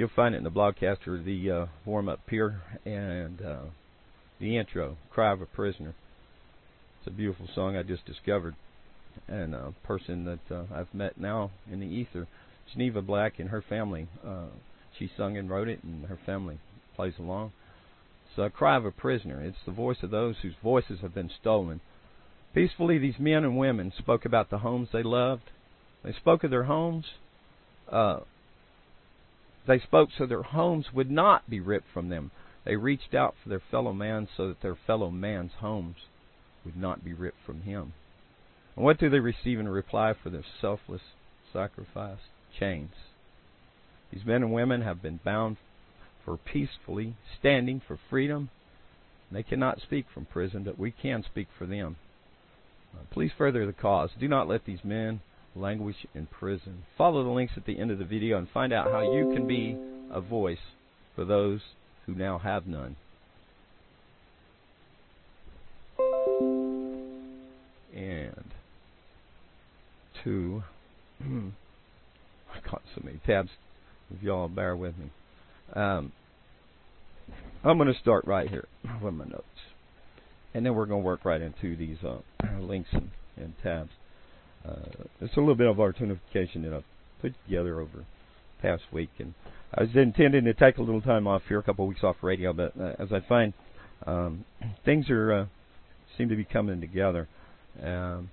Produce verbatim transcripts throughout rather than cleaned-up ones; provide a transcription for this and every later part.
you'll find it in the broadcaster, the uh, warm-up here, and uh, the intro, Cry of a Prisoner. It's a beautiful song I just discovered. And a person that uh, I've met now in the ether, Geneva Black and her family. Uh, she sung and wrote it, and her family plays along. It's a cry of a prisoner. It's the voice of those whose voices have been stolen. Peacefully, these men and women spoke about the homes they loved. They spoke of their homes. Uh, they spoke so their homes would not be ripped from them. They reached out for their fellow man so that their fellow man's homes would not be ripped from him. And what do they receive in reply for their selfless sacrifice? Chains. These men and women have been bound for peacefully standing for freedom. They cannot speak from prison, but we can speak for them. Uh, please further the cause. Do not let these men languish in prison. Follow the links at the end of the video and find out how you can be a voice for those who now have none. And two, I got so many tabs, if y'all bear with me. Um, I'm going to start right here with my notes. And then we're going to work right into these uh, links and, and tabs. Uh, it's a little bit of artunification that I've put together over the past week. And I was intending to take a little time off here, a couple of weeks off radio, but uh, as I find um, things are uh, seem to be coming together. Um,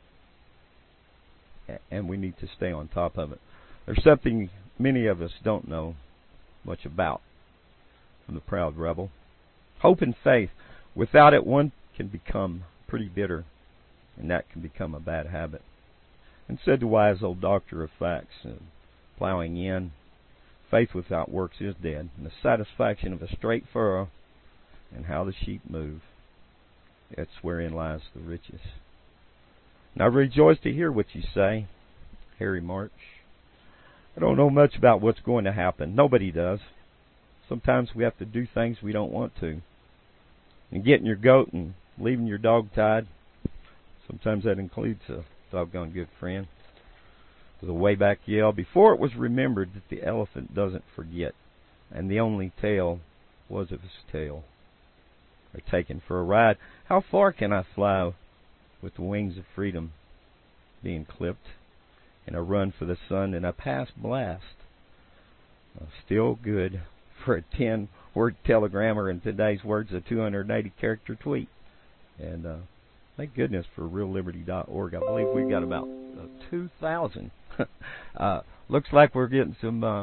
and we need to stay on top of it. There's something many of us don't know much about from the proud rebel. Hope and faith. Without it, one can become pretty bitter, and that can become a bad habit. And said the wise old doctor of facts, uh, plowing in, faith without works is dead, and the satisfaction of a straight furrow and how the sheep move, that's wherein lies the riches. And I rejoice to hear what you say, Harry March. I don't know much about what's going to happen. Nobody does. Sometimes we have to do things we don't want to. And getting your goat and leaving your dog tied, sometimes that includes a doggone good friend. With a way back yell, before it was remembered that the elephant doesn't forget, and the only tale was of his tail. Or taken for a ride, how far can I fly with the wings of freedom being clipped, and a run for the sun and a past blast? Uh, still good for a ten-word telegram, or in today's words, a two hundred eighty character tweet. And uh, thank goodness for real liberty dot org. I believe we've got about uh, two thousand. uh, looks like we're getting some uh,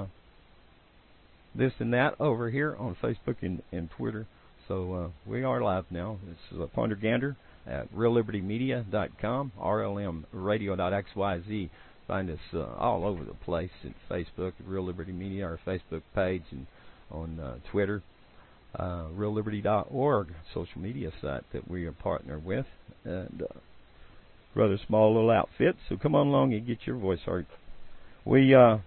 this and that over here on Facebook and, and Twitter. So uh, we are live now. This is a Ponder Gander at real liberty media dot com, R L M radio dot X Y Z. Find us uh, all over the place at Facebook, at Real Liberty Media, our Facebook page, and on uh, Twitter, uh, real liberty dot org, social media site that we are partnered with. And uh, rather small little outfit, so come on along and get your voice heard. We uh,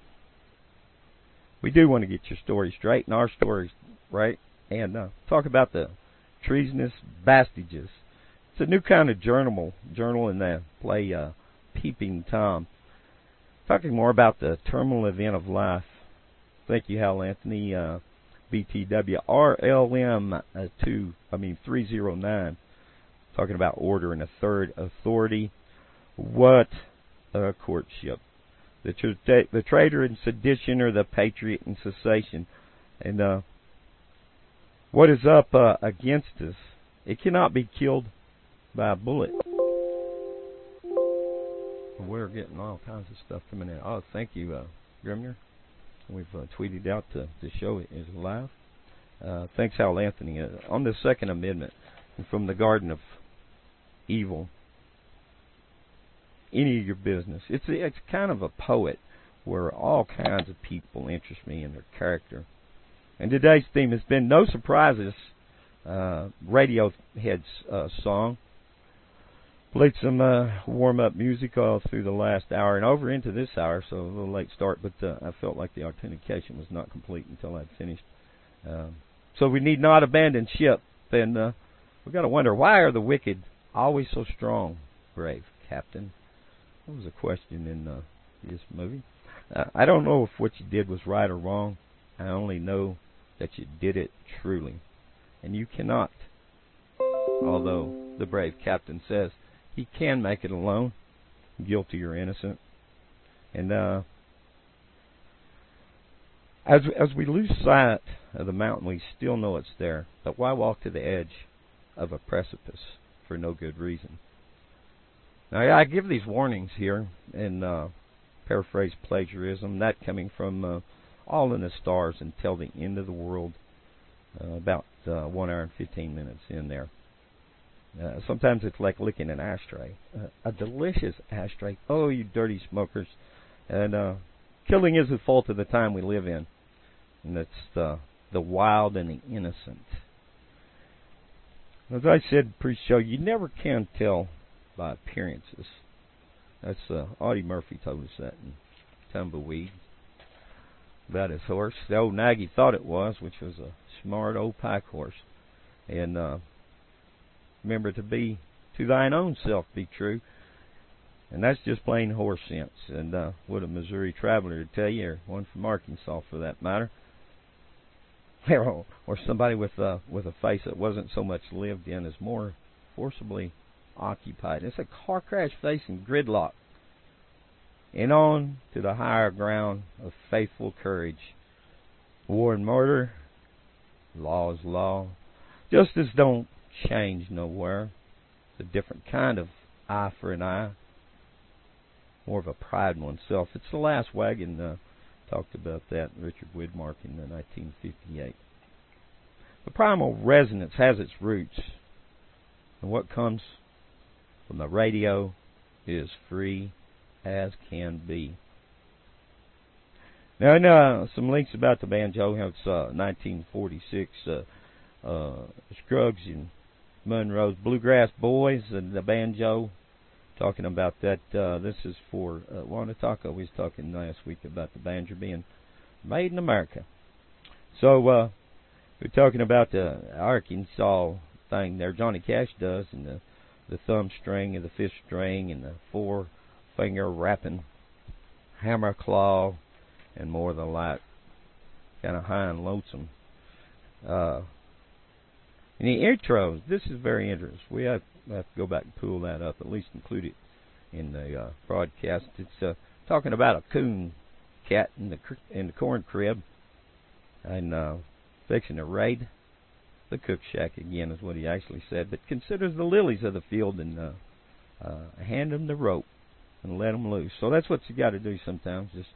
we do want to get your story straight, and our stories right, and uh, talk about the treasonous bastages. It's a new kind of journal, journal in the play uh, Peeping Tom. Talking more about the terminal event of life. Thank you, Hal Anthony. Uh, B T W R L M uh, two, I mean three oh nine. Talking about order and a third authority. What a courtship. The, tra- the traitor in sedition, or the patriot in cessation. And uh, what is up uh, against us? It cannot be killed by a bullet. We're getting all kinds of stuff coming in. Oh, thank you, uh, Grimner. We've uh, tweeted out the, the show is live. Uh, thanks, Hal Anthony. Uh, on the Second Amendment, from the Garden of Evil, any of your business. It's a, it's kind of a poet where all kinds of people interest me in their character. And today's theme has been No Surprises, uh, Radiohead's uh, song. Played some uh, warm-up music all through the last hour and over into this hour, so a little late start, but uh, I felt like the authentication was not complete until I'd finished. Um, so we need not abandon ship, and uh, we've got to wonder, why are the wicked always so strong, brave captain? That was a question in uh, this movie. Uh, I don't know if what you did was right or wrong, I only know that you did it truly. And you cannot, although the brave captain says he can make it alone, guilty or innocent. And uh, as as we lose sight of the mountain, we still know it's there. But why walk to the edge of a precipice for no good reason? Now, I give these warnings here in uh, paraphrase plagiarism, that coming from uh, All in the Stars Until the End of the World, uh, about uh, one hour and fifteen minutes in there. Uh, sometimes it's like licking an ashtray, uh, a delicious ashtray. Oh, you dirty smokers! And uh, killing is the fault of the time we live in, and it's uh, the wild and the innocent. As I said pre-show, you never can tell by appearances. That's uh, Audie Murphy told us that in Tumbleweed about his horse. The old nag he thought it was, which was a smart old pack horse. And uh, remember, to be to thine own self be true. And that's just plain horse sense. And uh, what a Missouri traveler to tell you, or one from Arkansas for that matter, or, or somebody with uh, with a face that wasn't so much lived in as more forcibly occupied. It's a car crash facing gridlock. And on to the higher ground of faithful courage. War and murder, law is law. Justice don't change nowhere. It's a different kind of eye for an eye. More of a pride in oneself. It's the last wagon. Uh, talked about that, Richard Widmark, in uh, nineteen fifty-eight. The primal resonance has its roots. And what comes from the radio is free as can be. Now, in, uh, some links about the banjo. It's uh, nineteen forty-six. Uh, uh, Scruggs and Monroe's Bluegrass Boys and the banjo. Talking about that. Uh, this is for uh, Wanda Taco. We was talking last week about the banjo being made in America. So uh, we're talking about the Arkansas thing there. Johnny Cash does, and the the thumb string and the fifth string and the four finger rapping, hammer claw, and more than that. Kind of high and lonesome. Uh, in the intros, this is very interesting. We have, have to go back and pull that up, at least include it in the uh, broadcast. It's uh, talking about a coon cat in the in the corn crib and uh, fixing to raid the cook shack again, is what he actually said. But considers the lilies of the field and uh, uh, hand them the rope and let them loose. So that's what you got to do sometimes. Just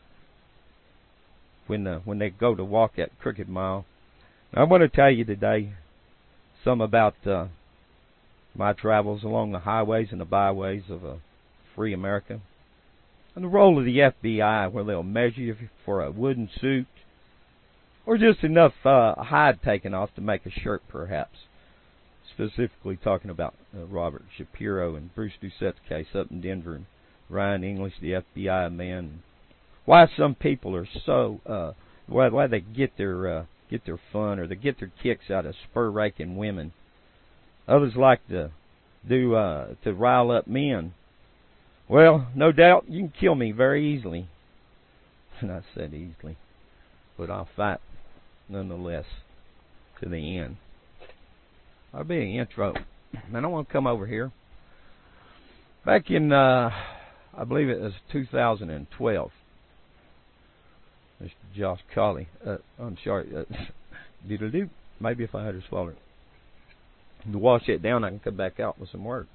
when uh, when they go to walk that Crooked Mile. Now, I want to tell you today some about uh, my travels along the highways and the byways of a free America, and the role of the F B I, where they'll measure you for a wooden suit or just enough uh, hide taken off to make a shirt, perhaps. Specifically talking about uh, Robert Shapiro and Bruce Doucette's case up in Denver, and Ryan English, the F B I man. Why some people are so uh, why why they get their uh, get their fun or they get their kicks out of spur raking women. Others like to do uh, to rile up men. Well, no doubt you can kill me very easily. And I said easily, but I'll fight nonetheless to the end. I'll be an intro. Man, I want to come over here. Back in, uh, I believe it was two thousand twelve. Mister Josh Colley. Uh, I'm sorry. Uh, doodle-doo. Maybe if I had to swallow it. To wash it down, I can come back out with some words.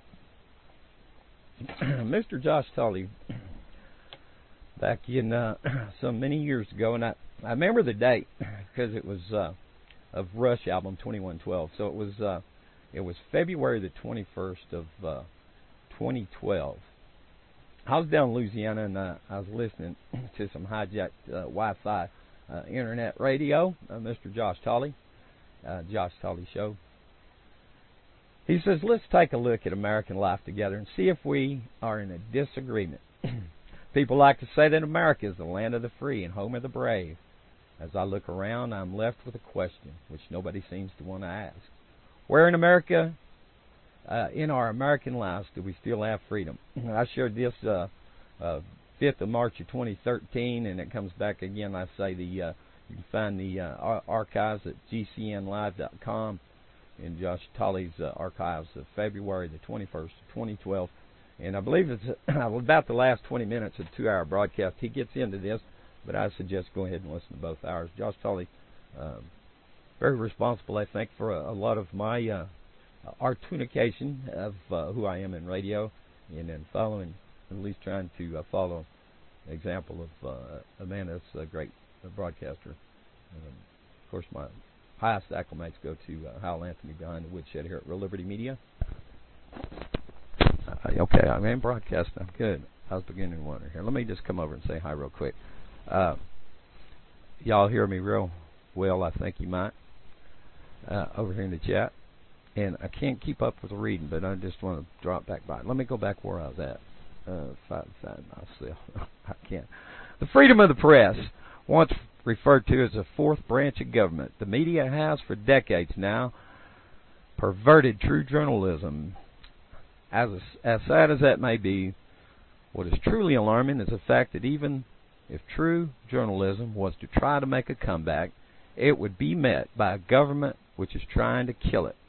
Mister Josh Colley, back in uh, some many years ago, and I, I remember the date because it was uh, of Rush album twenty-one twelve. So it was uh, it was February the twenty-first of uh, twenty twelve. I was down in Louisiana, and uh, I was listening to some hijacked uh, Wi-Fi uh, internet radio. Uh, Mister Josh Colley, uh, Josh Colley Show. He says, let's take a look at American life together and see if we are in a disagreement. People like to say that America is the land of the free and home of the brave. As I look around, I'm left with a question, which nobody seems to want to ask. Where in America, uh, in our American lives, do we still have freedom? I shared this uh, uh, fifth of March of twenty thirteen, and it comes back again. I say the uh, You can find the uh, ar- archives at G C N live dot com in Josh Tolley's uh, archives of February the twenty-first, twenty twelve. And I believe it's about the last twenty minutes of the two-hour broadcast. He gets into this, but I suggest go ahead and listen to both hours. Josh Tolley, uh, very responsible, I think, for a, a lot of my uh, artunication of uh, who I am in radio, and then following, at least trying to uh, follow an example of uh, a man that's a great broadcaster. Um, of course, my highest acclimates go to uh, Hal Anthony behind the woodshed here at Real Liberty Media. Uh, okay, I'm in broadcasting. I'm good. I was beginning to wonder here. Let me just come over and say hi real quick. Uh, y'all hear me real well, I think you might, uh, over here in the chat. And I can't keep up with the reading, but I just want to drop back by. Let me go back where I was at. Uh, find, find myself. I can't. The freedom of the press, once referred to as the fourth branch of government, the media has for decades now perverted true journalism. As, as sad as that may be, what is truly alarming is the fact that even if true journalism was to try to make a comeback, it would be met by a government which is trying to kill it.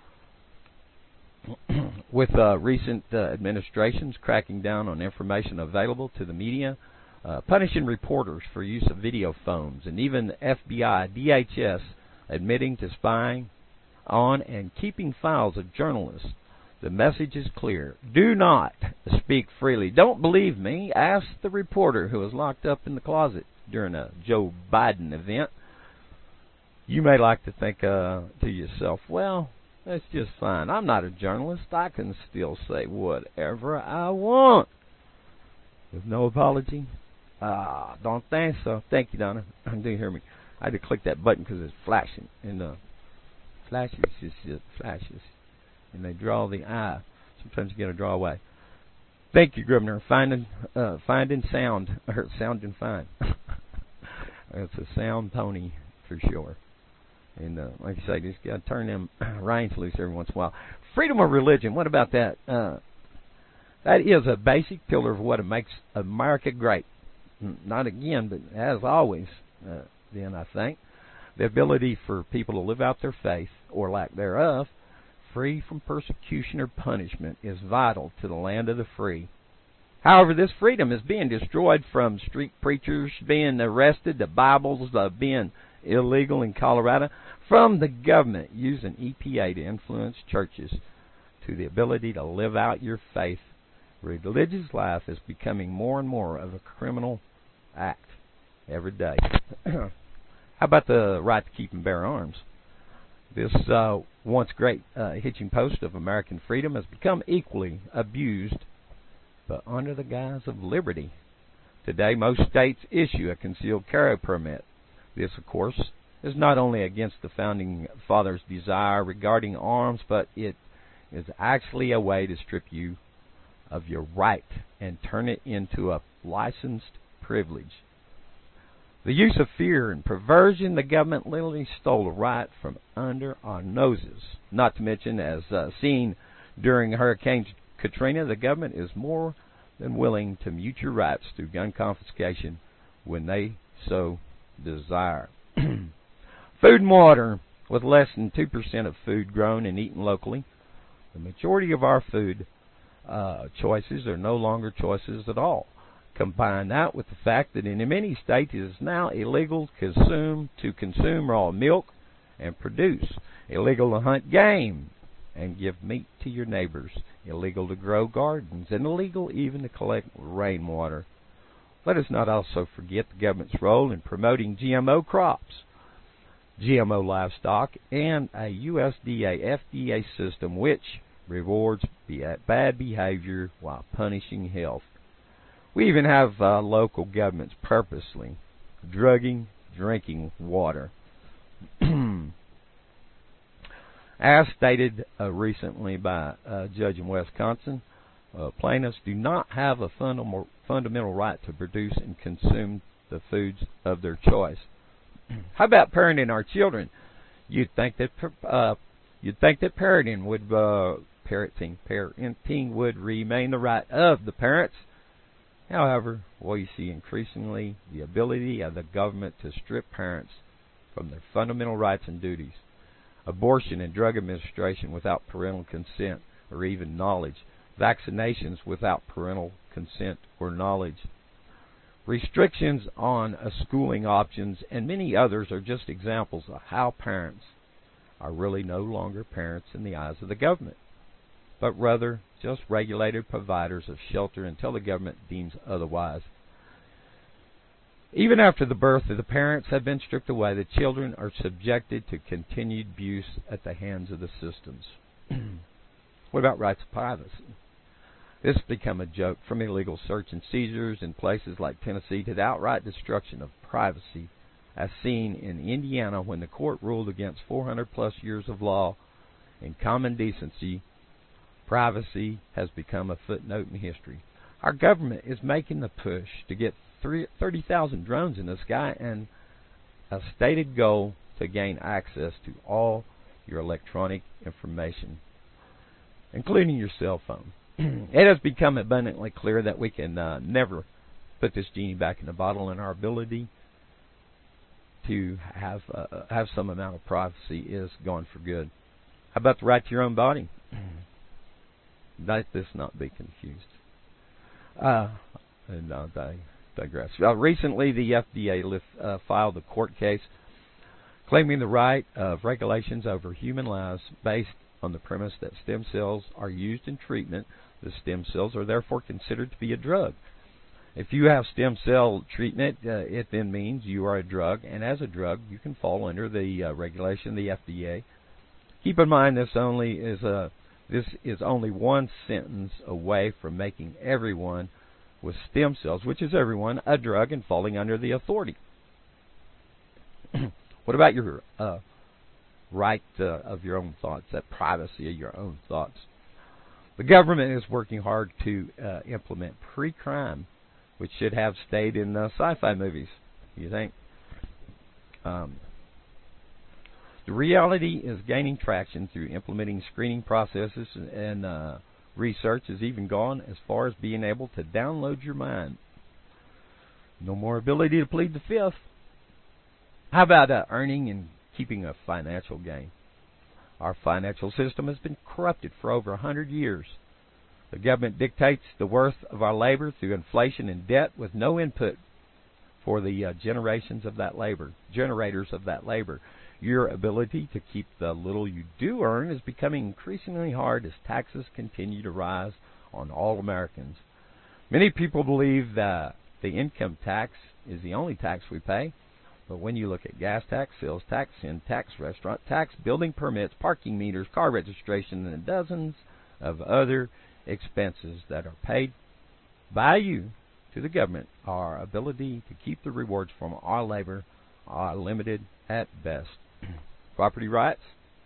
With uh, recent uh, administrations cracking down on information available to the media, uh, punishing reporters for use of video phones, and even the F B I, D H S admitting to spying on and keeping files of journalists, the message is clear. Do not speak freely. Don't believe me. Ask the reporter who was locked up in the closet during a Joe Biden event. You may like to think uh, to yourself, well, that's just fine. I'm not a journalist. I can still say whatever I want with no apology. Ah, don't think so. Thank you, Donna. Do you hear me? I had to click that button because it's flashing. And uh, flashes, just, just flashes. And they draw the eye. Sometimes you get to draw away. Thank you, Governor. Finding, uh, finding sound, or sounding fine. It's a sound pony for sure. And uh, like I say, just got to turn them reins loose every once in a while. Freedom of religion. What about that? Uh, that is a basic pillar of what makes America great. Not again, but as always. Uh, then I think the ability for people to live out their faith or lack thereof, free from persecution or punishment, is vital to the land of the free. However, this freedom is being destroyed from street preachers being arrested, the Bibles uh, being illegal in Colorado, from the government using E P A to influence churches, to the ability to live out your faith. Religious life is becoming more and more of a criminal act every day. How about the right to keep and bear arms? This uh, once great uh, hitching post of American freedom has become equally abused, but under the guise of liberty. Today, most states issue a concealed carry permit. This, of course, is not only against the Founding Fathers' desire regarding arms, but it is actually a way to strip you of your right and turn it into a licensed privilege. The use of fear and perversion, the government literally stole the right from under our noses. Not to mention, as uh, seen during Hurricane Katrina, the government is more than willing to mute your rights through gun confiscation when they so desire. Food and water. With less than two percent of food grown and eaten locally, the majority of our food uh, choices are no longer choices at all. Combine that with the fact that in many states it is now illegal to consume, to consume raw milk and produce, illegal to hunt game and give meat to your neighbors, illegal to grow gardens, and illegal even to collect rainwater. Let us not also forget the government's role in promoting G M O crops, G M O livestock, and a U S D A F D A system which rewards bad behavior while punishing health. We even have uh, local governments purposely drugging drinking water. As stated uh, recently by a judge in Wisconsin, uh, plaintiffs do not have a fundamental, fundamental right to produce and consume the foods of their choice. How about parenting our children? You'd think that uh, you'd think that parenting would uh, parenting parenting would remain the right of the parents. However, we see increasingly the ability of the government to strip parents from their fundamental rights and duties. Abortion and drug administration without parental consent or even knowledge. Vaccinations without parental consent or knowledge. Restrictions on uh, schooling options and many others are just examples of how parents are really no longer parents in the eyes of the government, but rather just regulated providers of shelter until the government deems otherwise. Even after the birth of the parents have been stripped away, the children are subjected to continued abuse at the hands of the systems. What about rights of privacy? This has become a joke, from illegal search and seizures in places like Tennessee to the outright destruction of privacy, as seen in Indiana when the court ruled against four hundred plus years of law and common decency. Privacy has become a footnote in history. Our government is making the push to get thirty thousand drones in the sky and a stated goal to gain access to all your electronic information, including your cell phone. It has become abundantly clear that we can uh, never put this genie back in the bottle, and our ability to have uh, have some amount of privacy is gone for good. How about the right to your own body? Let this not be confused. Uh, and uh, I digress. Uh, recently, the F D A lift, uh, filed a court case claiming the right of regulations over human lives based on the premise that stem cells are used in treatment. The stem cells are therefore considered to be a drug. If you have stem cell treatment, uh, it then means you are a drug, and as a drug, you can fall under the uh, regulation of the F D A. Keep in mind, this only is a this is only one sentence away from making everyone with stem cells, which is everyone, a drug and falling under the authority. What about your uh, right uh, of your own thoughts, that privacy of your own thoughts? The government is working hard to uh, implement pre-crime, which should have stayed in uh, sci-fi movies, you think? Um, the reality is gaining traction through implementing screening processes, and uh, research has even gone as far as being able to download your mind. No more ability to plead the fifth. How about uh, earning and keeping a financial gain? Our financial system has been corrupted for over one hundred years. The government dictates the worth of our labor through inflation and debt with no input for the uh, generations of that labor, generators of that labor. Your ability to keep the little you do earn is becoming increasingly hard as taxes continue to rise on all Americans. Many people believe that the income tax is the only tax we pay. But when you look at gas tax, sales tax, sin tax, restaurant tax, building permits, parking meters, car registration, and dozens of other expenses that are paid by you to the government, our ability to keep the rewards from our labor are limited at best. Property rights.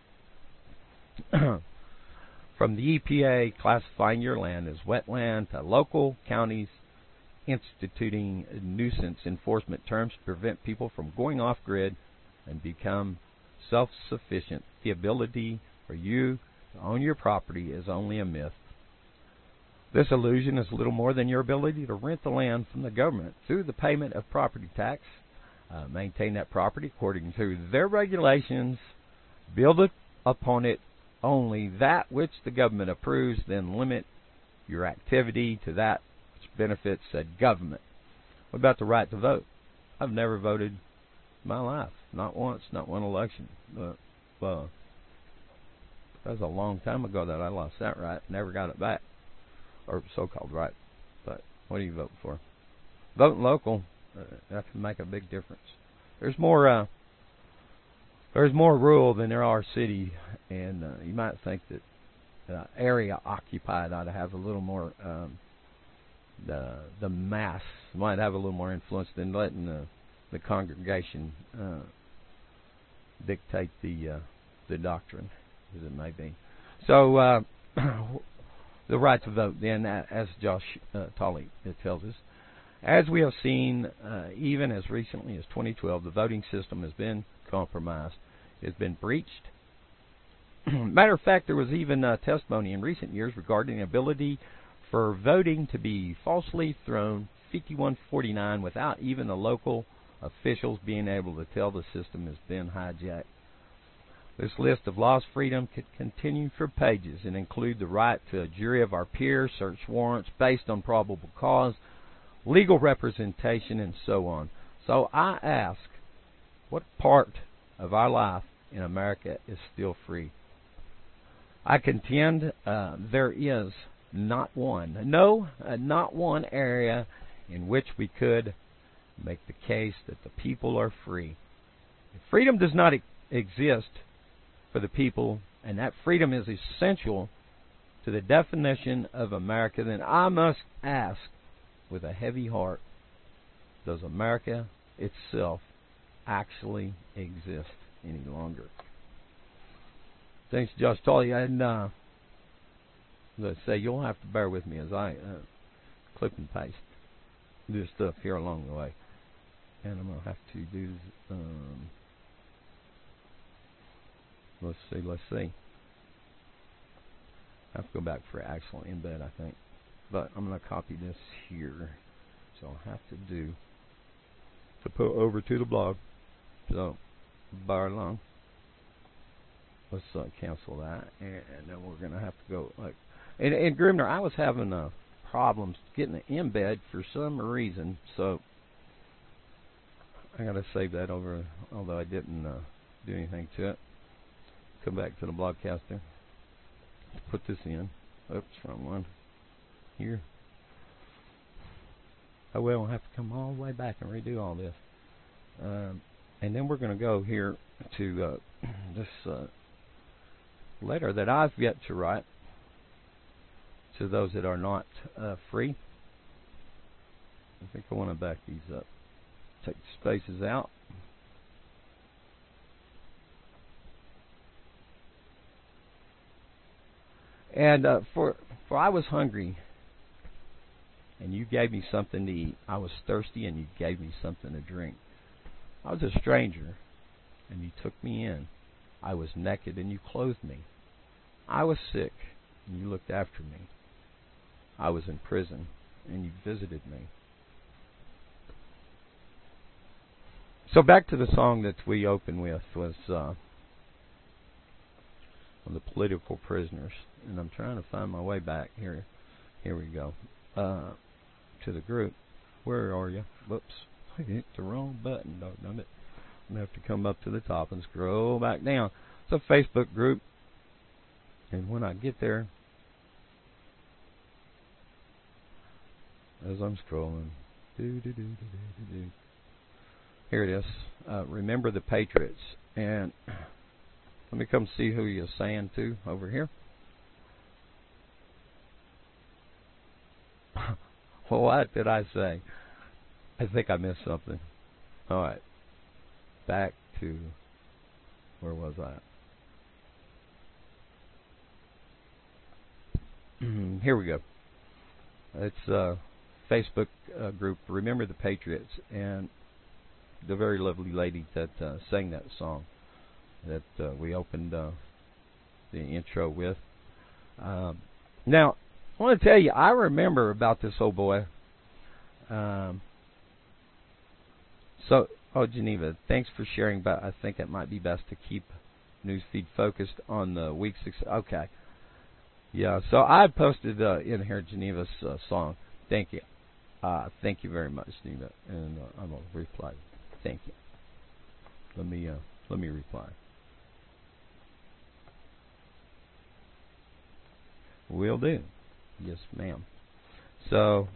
From the E P A classifying your land as wetland to local counties instituting nuisance enforcement terms to prevent people from going off-grid and become self-sufficient. The ability for you to own your property is only a myth. This illusion is little more than your ability to rent the land from the government through the payment of property tax, uh, maintain that property according to their regulations, build it upon it only that which the government approves, then limit your activity to that benefits said government. What about the right to vote? I've never voted in my life. Not once, not one election. But, well, that was a long time ago that I lost that right. Never got it back. Or so-called right. But what do you vote for? Voting local, uh, that can make a big difference. There's more uh, there's more rural than there are city, and uh, you might think that uh, area occupied ought to have a little more um, the the mass might have a little more influence than letting the the congregation uh, dictate the uh, the doctrine, as it may be. So uh, the right to vote, then, as Josh uh, Tolley tells us, as we have seen, uh, even as recently as twenty twelve, the voting system has been compromised. It has been breached. Matter of fact, there was even uh, testimony in recent years regarding the ability for voting to be falsely thrown fifty-one forty-nine without even the local officials being able to tell the system has been hijacked. This list of lost freedom could continue for pages and include the right to a jury of our peers, search warrants based on probable cause, legal representation, and so on. So I ask, what part of our life in America is still free? I contend uh, there is not one, no, uh, not one area in which we could make the case that the people are free. If freedom does not e- exist for the people, and that freedom is essential to the definition of America, then I must ask with a heavy heart, does America itself actually exist any longer? Thanks, Josh Tully. And uh, let's say you'll have to bear with me as I uh, clip and paste this stuff here along the way. And I'm going to have to do, um, let's see, let's see. I have to go back for actual embed, I think. But I'm going to copy this here. So I'll have to do, to put over to the blog. So, bar along. Let's uh, cancel that. And, and then we're going to have to go, like, and, and Grimner, I was having uh, problems getting the embed for some reason. So, I got to save that over, although I didn't uh, do anything to it. Come back to the Blogcaster. Put this in. Oops, wrong one. Here. Oh, well, I'll have to come all the way back and redo all this. Um, and then we're going to go here to uh, this uh, letter that I've yet to write to those that are not uh, free. I think I want to back these up. Take the spaces out. And uh, for for I was hungry, and you gave me something to eat. I was thirsty, and you gave me something to drink. I was a stranger, and you took me in. I was naked, and you clothed me. I was sick, and you looked after me. I was in prison, and you visited me. So back to the song that we opened with was uh, on the political prisoners, and I'm trying to find my way back here. Here we go uh, to the group. Where are you? Whoops, I hit the wrong button. Doggone it! I'm gonna have to come up to the top and scroll back down. It's a Facebook group, and when I get there, as I'm scrolling, do do do do do do. Here it is. Uh, remember the Patriots. And let me come see who you're saying to over here. Well, what did I say? I think I missed something. All right. Back to, where was I? Here we go. It's a Facebook uh, group, Remember the Patriots. And the very lovely lady that uh, sang that song that uh, we opened uh, the intro with. Um, now, I want to tell you, I remember about this old boy. Um, so, oh, Geneva, thanks for sharing, but I think it might be best to keep Newsfeed focused on the week six. Okay. Yeah, so I posted uh, in here Geneva's uh, song. Thank you. Uh, thank you very much, Geneva. And uh, I'm going to reply. Thank you. Let me uh, let me reply. Will do. Yes, ma'am. So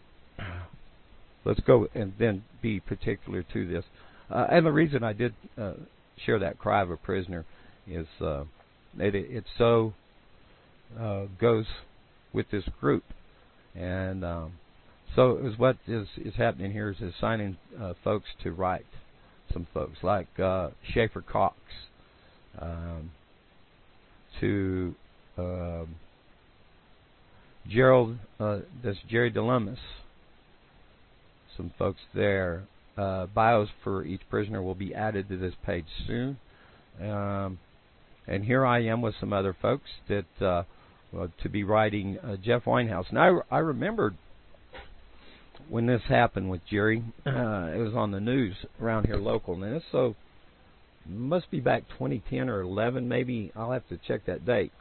let's go and then be particular to this. Uh, and the reason I did uh, share that cry of a prisoner is uh, it, it so uh, goes with this group. And um, so is what is, is happening here is assigning uh, folks to write. Some folks like uh, Schaefer Cox, um, to um, Gerald, uh, that's Jerry DeLumis. Some folks there. Uh, bios for each prisoner will be added to this page soon. Um, and here I am with some other folks that uh, well, to be writing uh, Jeff Winehouse. And I, I remembered when this happened with Jerry. Uh, it was on the news around here local, and this so must be back twenty ten or eleven, maybe. I'll have to check that date.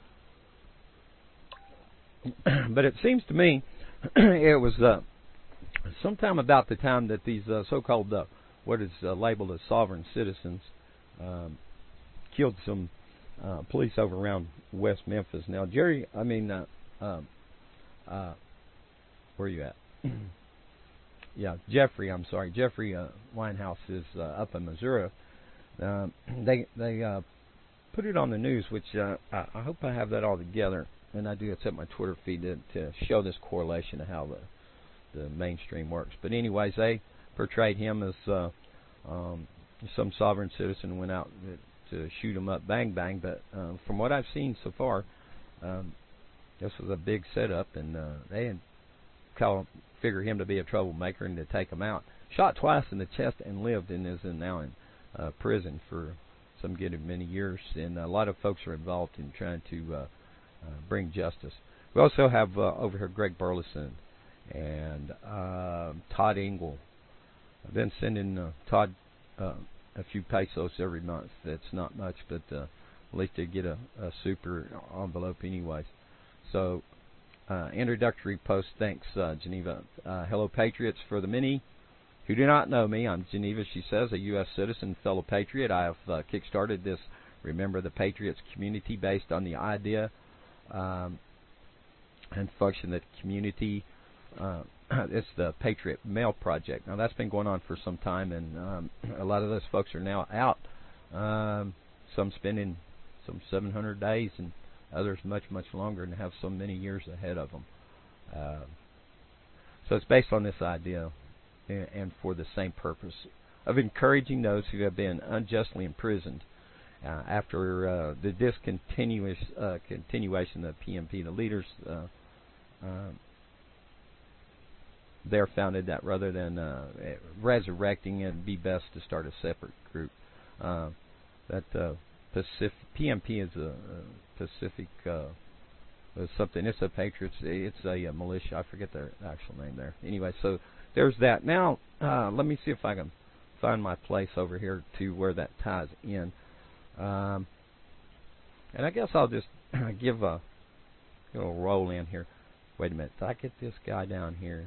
But it seems to me it was uh, sometime about the time that these uh, so-called uh, what is uh, labeled as sovereign citizens um, killed some uh, police over around West Memphis. Now, Jerry, I mean, uh, uh, uh, where are you at? Yeah, Jeffrey. I'm sorry, Jeffrey uh, Winehouse is uh, up in Missouri. Uh, they they uh, put it on the news, which uh, I, I hope I have that all together, and I do. It's at my Twitter feed to, to show this correlation of how the the mainstream works. But anyways, they portrayed him as uh, um, some sovereign citizen went out to shoot him up, bang bang. But uh, from what I've seen so far, um, this was a big setup, and uh, they had call, figure him to be a troublemaker and to take him out. Shot twice in the chest and lived, and is now in uh, prison for some good of many years. And a lot of folks are involved in trying to uh, uh, bring justice. We also have uh, over here Greg Burleson and uh, Todd Engel. I've been sending uh, Todd uh, a few pesos every month. That's not much, but uh, at least they get a, a super envelope anyways. So, uh, introductory post. Thanks, uh, Geneva. Uh, hello, Patriots. For the many who do not know me, I'm Geneva, she says, a U S citizen, fellow patriot. I have uh, kick-started this Remember the Patriots community based on the idea um, and function that community, uh, it's the Patriot Mail Project. Now, that's been going on for some time, and um, a lot of those folks are now out. Um, some spending some seven hundred days, and others much, much longer, and have so many years ahead of them. Uh, so it's based on this idea, and, and for the same purpose of encouraging those who have been unjustly imprisoned uh, after uh, the discontinuous uh, continuation of P M P. The leaders uh, uh, there founded that rather than uh, resurrecting, it'd be best to start a separate group. Uh, that uh, Pacific P M P is a, a Pacific uh, something. It's a Patriots. It's a, a militia. I forget their actual name there. Anyway, so there's that. Now, uh, let me see if I can find my place over here to where that ties in. Um, and I guess I'll just give a little roll in here. Wait a minute. Did I get this guy down here?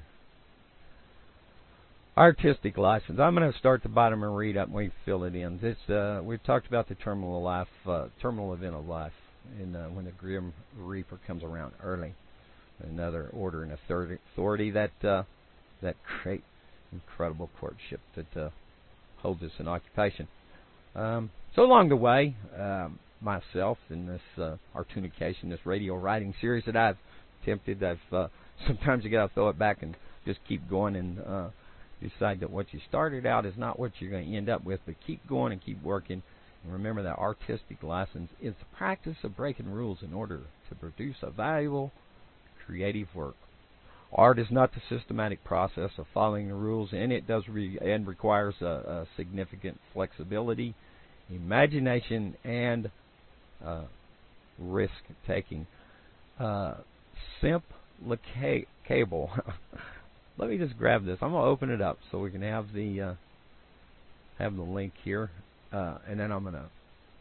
Artistic license. I'm going to start at the bottom and read up and we fill it in. This uh, we've talked about the terminal of life, uh, terminal event of life, and uh, when the grim reaper comes around early. Another order and authority that uh, that great, incredible courtship that uh, holds us in occupation. Um, so along the way, um, myself in this uh, Artunication, this radio writing series that I've attempted, I've uh, sometimes you got to throw it back and just keep going and uh, decide that what you started out is not what you're going to end up with, but keep going and keep working. And remember that artistic license is the practice of breaking rules in order to produce a valuable, creative work. Art is not the systematic process of following the rules, and it does re- and requires a, a significant flexibility, imagination, and uh, risk-taking. Uh, Simplicable. Let me just grab this. I'm going to open it up so we can have the uh, have the link here, uh, and then I'm going to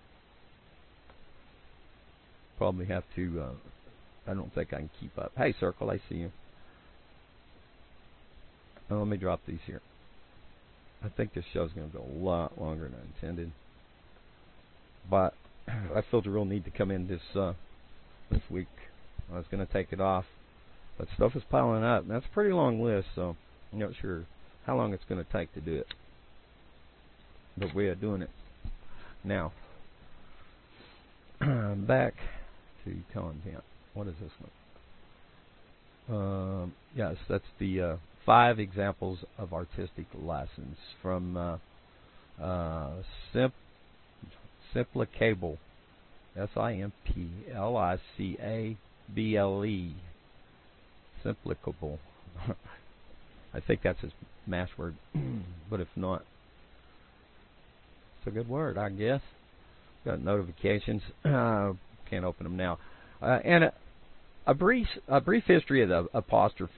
probably have to. Uh, I don't think I can keep up. Hey, Circle, I see you. Oh, let me drop these here. I think this show's going to go a lot longer than I intended, but I felt a real need to come in this uh, this week. I was going to take it off. But stuff is piling up. That's a pretty long list, so I'm not sure how long it's going to take to do it. But we are doing it now. Back to content. What is this one? Um, yes, that's the uh, five examples of artistic license from uh, uh, Simp- Simplicable. S I M P L I C A B L E. Simplicable. I think that's his mass word, but if not, it's a good word, I guess. Got notifications. Uh, can't open them now. Uh, and a, a brief, a brief history of the apostrophe.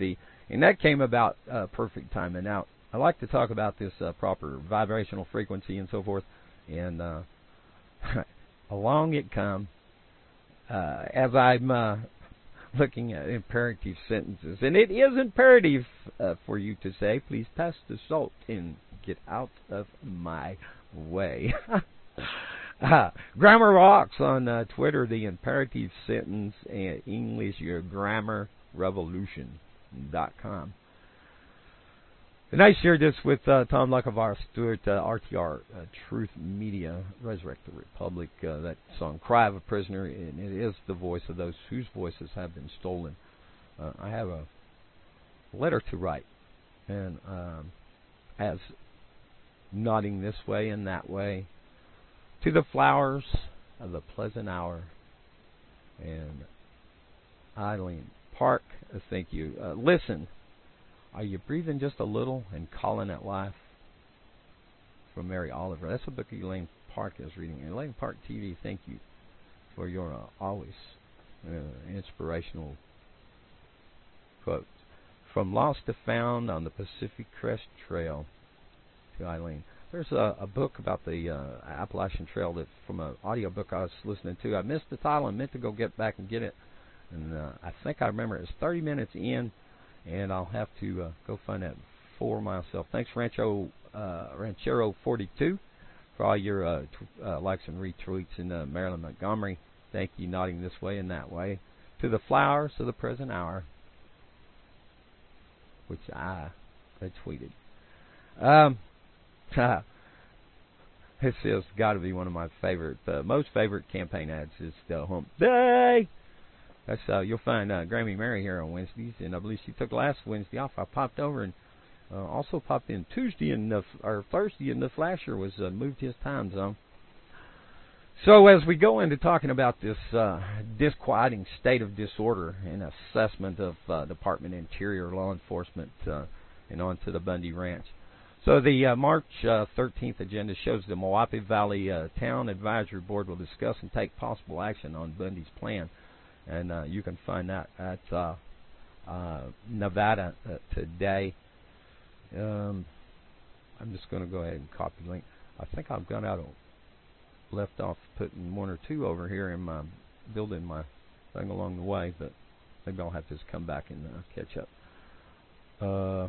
And that came about uh, perfect time. And now I like to talk about this uh, proper vibrational frequency and so forth. And uh, along it come, uh, as I'm uh, looking at imperative sentences. And it is imperative uh, for you to say, please pass the salt and get out of my way. uh, Grammar Rocks on uh, Twitter, the imperative sentence and English, your grammar revolution dot com. And I shared this with uh, Tom Luckavara Stewart, uh, R T R, uh, Truth Media, Resurrect the Republic, uh, that song, Cry of a Prisoner, and it is the voice of those whose voices have been stolen. Uh, I have a letter to write, and um, as nodding this way and that way, to the flowers of the pleasant hour, and Eileen Park, uh, thank you. Uh, listen. Are you breathing just a little and calling it life? From Mary Oliver. That's a book Elaine Park is reading. Elaine Park T V, thank you for your uh, always uh, inspirational quotes. From Lost to Found on the Pacific Crest Trail, to Eileen. There's a, a book about the uh, Appalachian Trail that from an audio book I was listening to. I missed the title and meant to go get back and get it. And uh, I think I remember it was thirty minutes in. And I'll have to uh, go find that for myself. Thanks, Rancho uh, Ranchero forty-two, for all your uh, t- uh, likes and retweets. And uh, Marilyn Montgomery, thank you, nodding this way and that way. To the flowers of the present hour, which I retweeted. Um, this has got to be one of my favorite, uh, most favorite campaign ads is the Hump Day. That's uh, you'll find uh, Grammy Mary here on Wednesdays, and I believe she took last Wednesday off. I popped over and uh, also popped in Tuesday and the, or Thursday, and the flasher was uh, moved his time zone. So as we go into talking about this uh, disquieting state of disorder and assessment of uh, Department of Interior law enforcement uh, and on to the Bundy Ranch. So the uh, March uh, thirteenth agenda shows the Moape Valley uh, Town Advisory Board will discuss and take possible action on Bundy's plan. And uh, you can find that at uh, uh, Nevada uh, Today. Um, I'm just going to go ahead and copy the link. I think I've gone out of left off putting one or two over here in my building my thing along the way, but maybe I'll have to just come back and uh, catch up. Uh,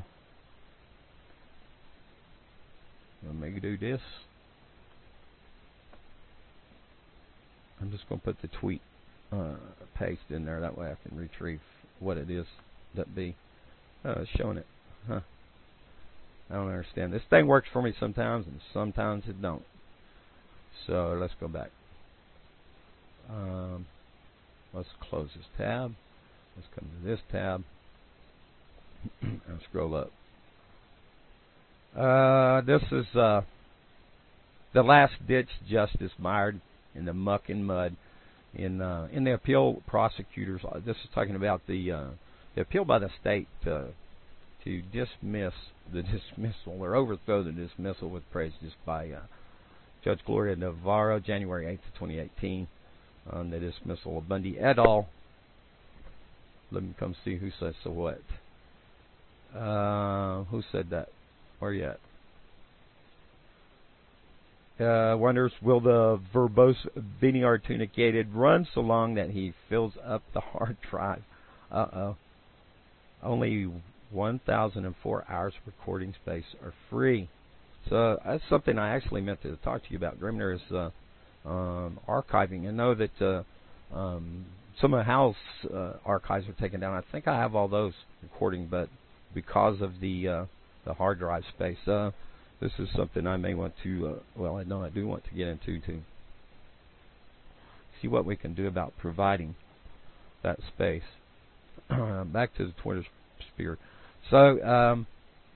let me do this. I'm just going to put the tweet Uh, paste in there, that way I can retrieve what it is that be uh, showing it. Huh. I don't understand. This thing works for me sometimes and sometimes it don't. So let's go back. Um, let's close this tab. Let's come to this tab and scroll up. Uh, this is uh, the last ditch justice mired in the muck and mud. In uh, in the appeal, prosecutors, uh, this is talking about the, uh, the appeal by the state uh, to dismiss the dismissal or overthrow the dismissal with prejudice by uh, Judge Gloria Navarro, January eighth, twenty eighteen, on the dismissal of Bundy et al. Let me come see who says so what. Uh, who said that? Where you at? Uh, wonders, will the verbose Vinny Artunicated run so long that he fills up the hard drive? Uh-oh. Only one thousand four hours of recording space are free. So that's something I actually meant to talk to you about. Grimner is uh, um, archiving. I know that uh, um, some of Hal's uh, archives are taken down. I think I have all those recording, but because of the uh, the hard drive space, uh, this is something I may want to, uh, well, I know I do want to get into to see what we can do about providing that space. Back to the Twitter sphere. So, um,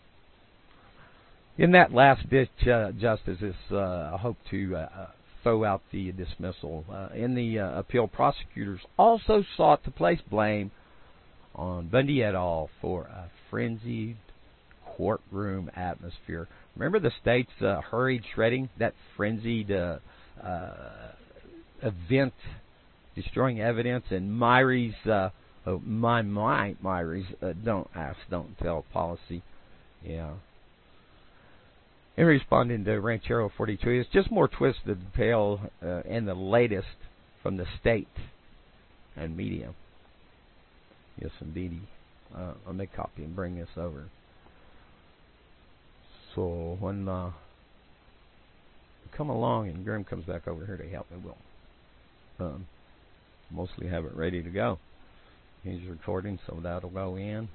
in that last ditch uh, justice, is, uh, I hope to uh, throw out the dismissal. Uh, in the uh, appeal, prosecutors also sought to place blame on Bundy et al. For a frenzied courtroom atmosphere. Remember the state's uh, hurried shredding, that frenzied uh, uh, event, destroying evidence, and Myri's uh, oh, my, my, Myries, uh, don't ask, don't tell policy. Yeah. In responding to Ranchero forty-two, it's just more twisted tale uh, and the latest from the state and media. Yes, indeed. Uh, I'll make a copy and bring this over. So when uh, we come along and Grim comes back over here to help me, we'll um, mostly have it ready to go. He's recording, so that'll go in.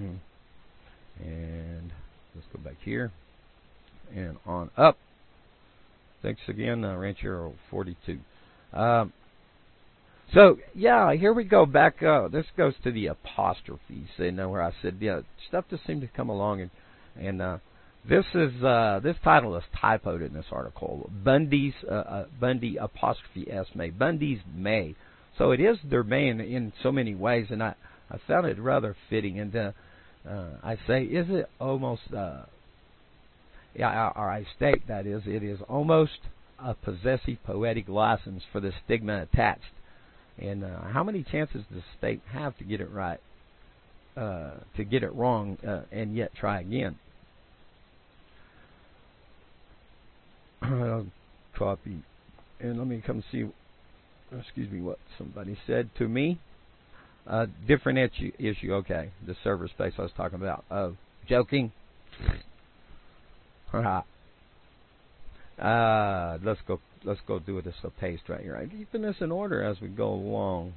And let's go back here and on up. Thanks again, uh, Ranchero forty-two. Um, so, yeah, here we go back. Uh, this goes to the apostrophes. You know, where I said, yeah, stuff just seemed to come along. And, and uh, this is uh, this title is typoed in this article. Bundy's, uh, uh, Bundy apostrophe S May. Bundy's May. So it is their May in, in so many ways, and I, I found it rather fitting. And uh, uh, I say, is it almost... Uh, Yeah, or I state that is, it is almost a possessive poetic license for the stigma attached. And uh, how many chances does the state have to get it right, uh, to get it wrong, uh, and yet try again? Copy. And let me come see, excuse me, what somebody said to me. Uh, different issue, issue, okay. The server space I was talking about. Uh, joking. Uh, let's go. Let's go do this a paste right here. I'm keeping this in order as we go along.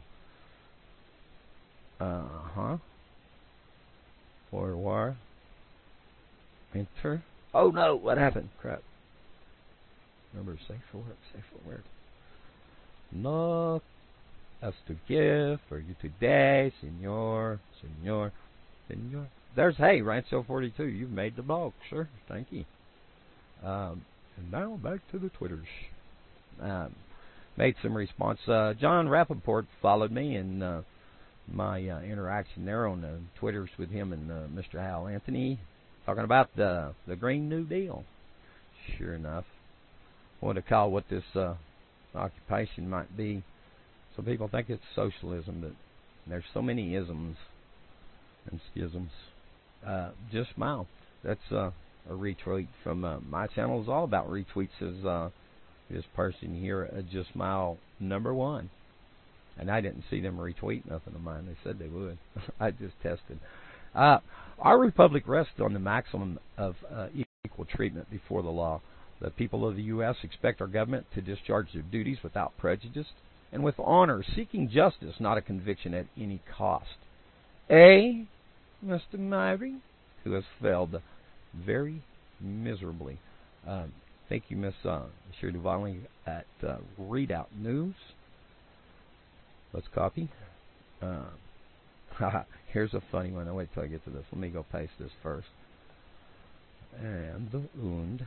Uh huh. Forward. Enter. Oh no! What happened? Crap. Remember, safe for work. Safe for work. No. Us to give for you today, Senor, Senor, Senor. There's hey, Rancho forty-two. You've made the blog, sir. Thank you. Um, and now back to the Twitters. Um, made some response. Uh, John Rappaport followed me in uh, my uh, interaction there on the Twitters with him and uh, Mister Hal Anthony, talking about the the Green New Deal. Sure enough, I want to call what this uh, occupation might be. Some people think it's socialism, but there's so many isms and schisms. Uh, just smile. That's uh, a retweet from uh, my channel. Is all about retweets. Is uh, this person here, uh, just smile number one, and I didn't see them retweet nothing of mine. They said they would. I just tested. Uh, our republic rests on the maximum of uh, equal treatment before the law. The people of the U S expect our government to discharge their duties without prejudice and with honor, seeking justice, not a conviction at any cost. A. Mister Myrie, who has failed very miserably. Um, thank you, Miss uh, Duvali at uh, Readout News. Let's copy. Uh, here's a funny one. I'll wait till I get to this. Let me go paste this first. And the und.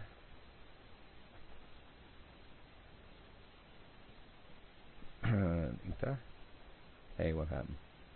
Hey, what happened?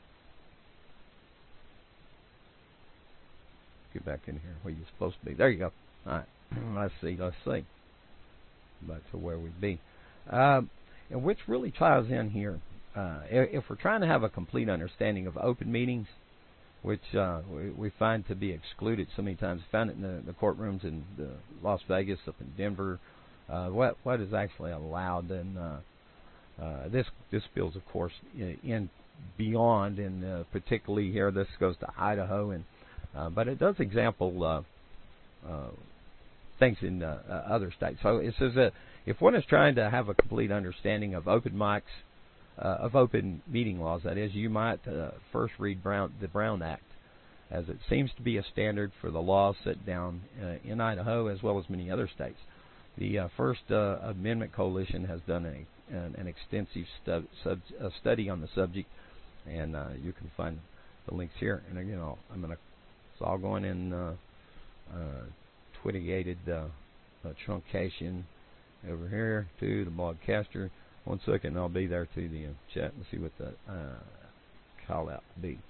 Get back in here where you're supposed to be. There you go. All right. Let's see. Let's see. Back to where we'd be. Um, and which really ties in here. Uh, if we're trying to have a complete understanding of open meetings, which uh, we, we find to be excluded so many times, found it in the, the courtrooms in the Las Vegas, up in Denver, uh, what what is actually allowed, and uh, uh, this this spills, of course, in, in beyond, and uh, particularly here, this goes to Idaho, and uh, but it does example uh, uh, things in uh, uh, other states. So it says that if one is trying to have a complete understanding of open mics, uh, of open meeting laws, that is, you might uh, first read Brown, the Brown Act, as it seems to be a standard for the laws set down uh, in Idaho as well as many other states. The uh, First uh, Amendment Coalition has done a, an, an extensive stu- sub, uh, study on the subject, and uh, you can find the links here. And again, I'll, I'm going to, it's all going in uh, uh, Twitty-gated uh, uh, truncation over here to the blogcaster. One second, I'll be there to the uh, chat and see what the uh, call out to be.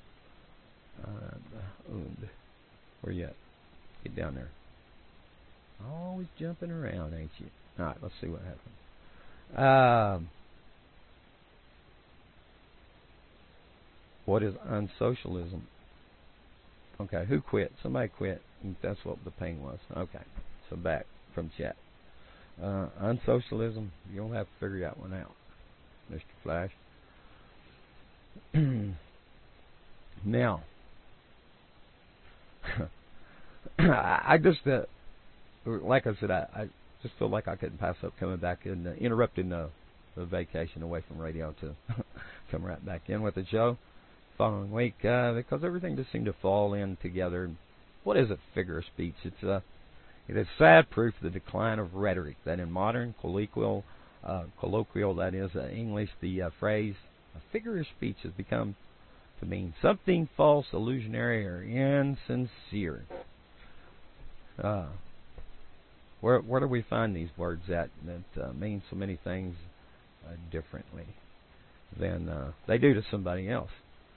Uh, where you at? Get down there. Always jumping around, ain't you? All right, let's see what happens. Um, What is unsocialism? Okay, who quit? Somebody quit. That's what the pain was. Okay, so back from chat. Uh, unsocialism, you don't have to figure that one out, Mister Flash. Now, I just, uh, like I said, I, I just feel like I couldn't pass up coming back and uh, interrupting the, the vacation away from radio to come right back in with the show following week uh, because everything just seemed to fall in together. What is a figure of speech? It's a, it is sad proof of the decline of rhetoric that in modern colloquial, uh, colloquial that is uh, English, the uh, phrase a figure of speech has become to mean something false, illusionary, or insincere. Uh, where where do we find these words at that uh, mean so many things uh, differently than uh, they do to somebody else?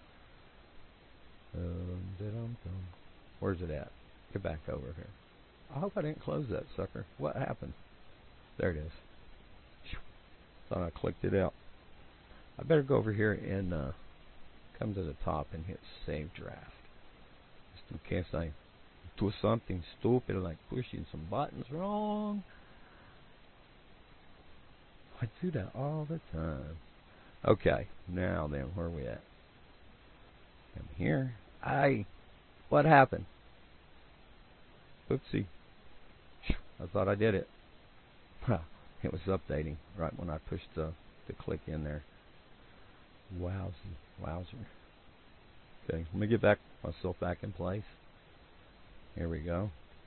Um, Where's it at? Get back over here. I hope I didn't close that sucker. What happened? There it is. Thought I clicked it out. I better go over here and uh, come to the top and hit Save Draft. Just in case I do something stupid like pushing some buttons wrong. I do that all the time. Okay, now then, where are we at? I'm here. I... What happened? Oopsie. I thought I did it. It was updating right when I pushed uh, the click in there. Wowzy. Wowzer. Okay, let me get back myself back in place. Here we go.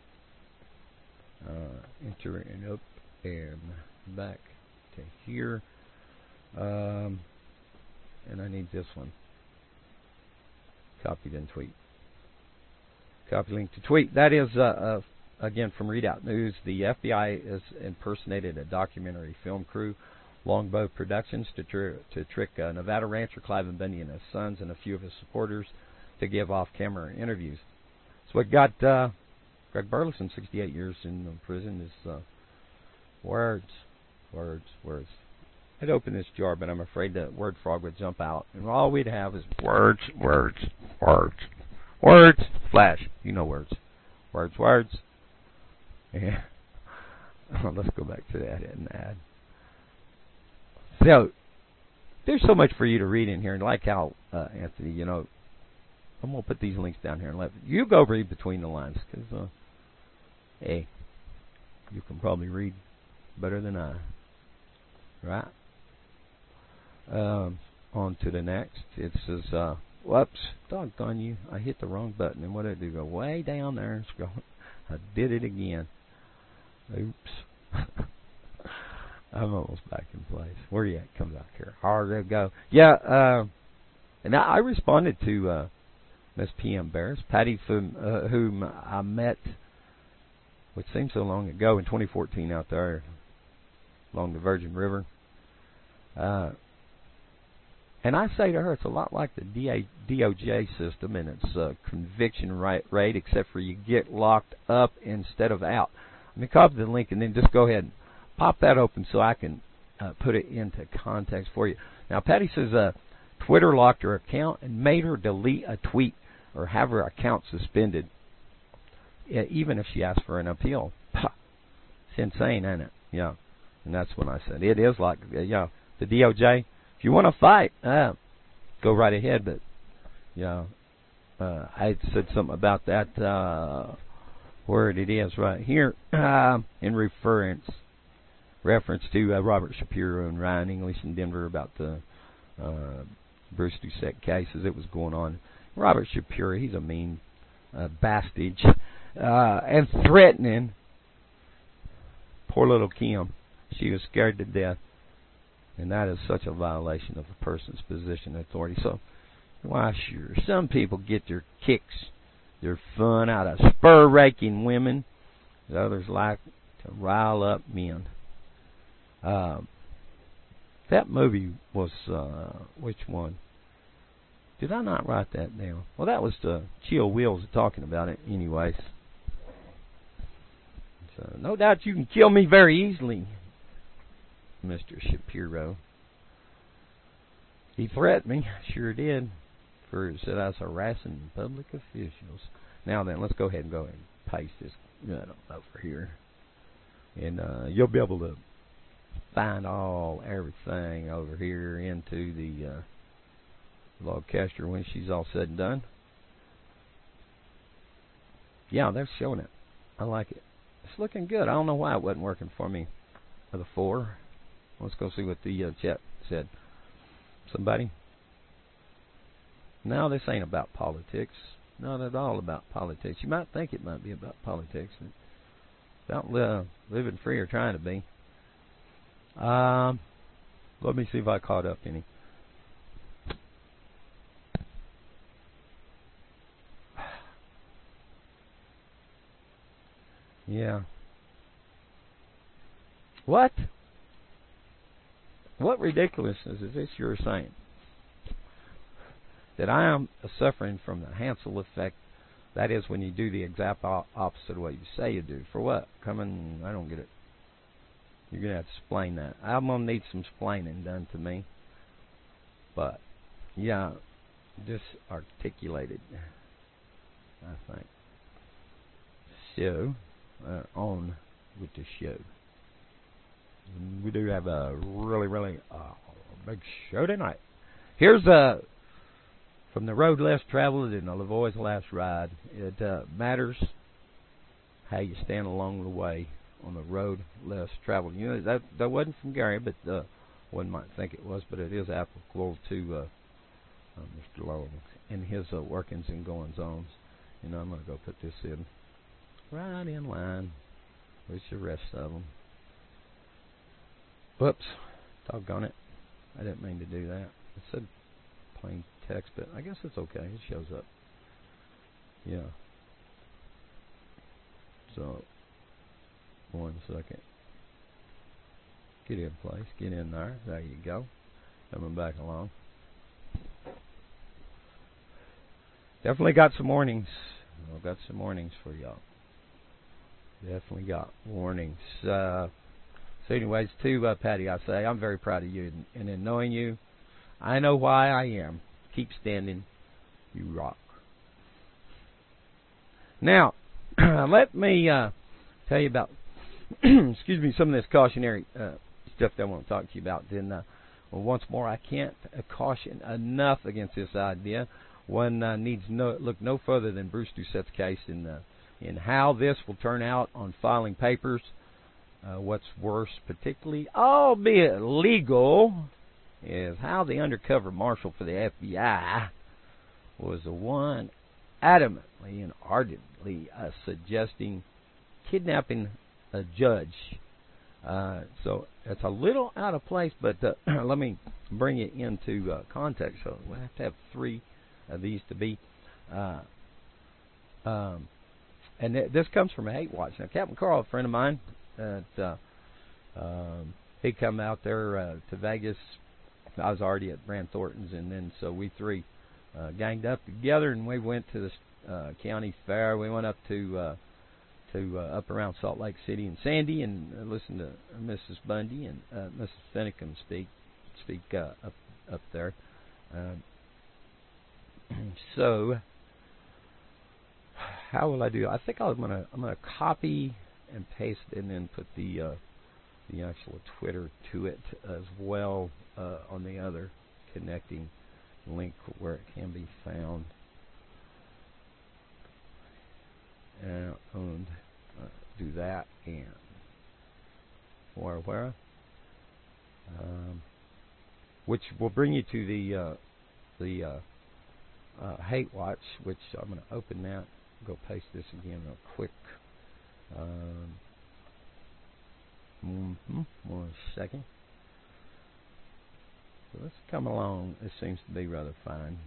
Uh, enter and up and back to here. Um, and I need this one. Copy then tweet. Copy link to tweet. That is, uh, uh, again, from Readout News. The F B I has impersonated a documentary film crew, Longbow Productions, to, tr- to trick uh, Nevada rancher Cliven Bundy and his sons and a few of his supporters to give off-camera interviews. So what got uh, Greg Burleson, sixty-eight years in prison, is uh, words, words, words. I'd open this jar, but I'm afraid that word frog would jump out, and all we'd have is words, words, words, words. Flash, you know words, words, words. Yeah. Let's go back to that and add. So there's so much for you to read in here, and like how uh, Anthony, you know, I'm gonna put these links down here and let you go read between the lines, because uh, hey, you can probably read better than I, right? Um, on to the next. It says, uh, whoops, doggone you, I hit the wrong button, and what did I do? Go way down there and scroll. I did it again. Oops. I'm almost back in place. Where you at? Come back here. Hard to go. Yeah, uh, and I, I responded to uh, Miss P M Barris, Patty, from, uh, whom I met, which seems so long ago, in twenty fourteen out there along the Virgin River. Uh, and I say to her, it's a lot like the D O J system and its uh, conviction rate, rate, except for you get locked up instead of out. Let me copy the link and then just go ahead and pop that open so I can uh, put it into context for you. Now, Patty says uh, Twitter locked her account and made her delete a tweet or have her account suspended, even if she asked for an appeal. It's insane, ain't it? Yeah. And that's when I said, it is like, uh, yeah, the D O J, if you want to fight, uh, go right ahead. But, yeah, uh, I said something about that, uh, where it is right here, uh, in reference reference to uh, Robert Shapiro and Ryan English in Denver about the uh, Bruce Doucette cases that was going on. Robert Shapiro, he's a mean uh, bastard, uh, and threatening poor little Kim. She was scared to death, and that is such a violation of a person's position of authority. So, why, sure, some people get their kicks, their fun out of spur-raking women. Others like to rile up men. Um, that movie was, uh, which one? Did I not write that down? Well, that was the Chill Wheels talking about it anyways. So, no doubt you can kill me very easily, Mister Shapiro. He threatened me, sure did. For it said I was harassing public officials. Now then, let's go ahead and go ahead and paste this over here. And uh, you'll be able to find all everything over here into the uh, Logcaster when she's all said and done. Yeah, they're showing it. I like it. It's looking good. I don't know why it wasn't working for me before. Let's go see what the uh, chat said. Somebody? No, this ain't about politics. Not at all about politics. You might think it might be about politics. About uh, living free or trying to be. Um, let me see if I caught up any. Yeah. What? What ridiculousness is this you're saying? That I am suffering from the Hansel effect. That is when you do the exact opposite of what you say you do. For what? Coming, I don't get it. You're going to have to explain that. I'm going to need some explaining done to me. But, yeah, disarticulated, I think. So, uh, on with the show. We do have a really, really uh, big show tonight. Here's uh, from the road less traveled in the Lavoie's last ride. It uh, matters how you stand along the way on the road less traveled. You know, that that wasn't from Gary, but uh, one might think it was, but it is applicable to uh, uh, Mister Lowell and his uh, workings and goings ons. You know, I'm going to go put this in right in line with the rest of them. Whoops, doggone it. I didn't mean to do that. It said plain text, but I guess it's okay. It shows up. Yeah. So, one second. Get in place. Get in there. There you go. Coming back along. Definitely got some warnings. I've got some warnings for y'all. Definitely got warnings. Uh, so anyways, to uh, Patty, I say, I'm very proud of you. And, and in knowing you, I know why I am. Keep standing. You rock. Now, let me uh, tell you about, excuse me, some of this cautionary uh, stuff that I want to talk to you about. Then, uh, well, once more, I can't uh, caution enough against this idea. One uh, needs no look no further than Bruce Doucette's case in uh, in how this will turn out on filing papers. Uh, what's worse, particularly, albeit legal, is how the undercover marshal for the F B I was the one adamantly and ardently uh, suggesting kidnapping a judge. Uh, so it's a little out of place, but uh, let me bring it into uh, context. So we have to have three of these to be. Uh, um, and th- this comes from a Hate Watch. Now, Captain Carl, a friend of mine, that uh, um, he come out there uh, to Vegas. I was already at Brand Thornton's, and then so we three uh, ganged up together, and we went to the uh, county fair. We went up to uh, to uh, up around Salt Lake City and Sandy, and uh, listened to Missus Bundy and uh, Missus Finicum speak speak uh, up up there. Uh, so, how will I do? I think I'm gonna I'm gonna copy and paste it and then put the uh, the actual Twitter to it as well uh, on the other connecting link where it can be found. And, and uh, do that and where where um, which will bring you to the uh, the uh, uh, Hate Watch, which I'm going to open that. Go paste this again real quick. Um, mm-hmm, one second. So let's come along. This seems to be rather fine.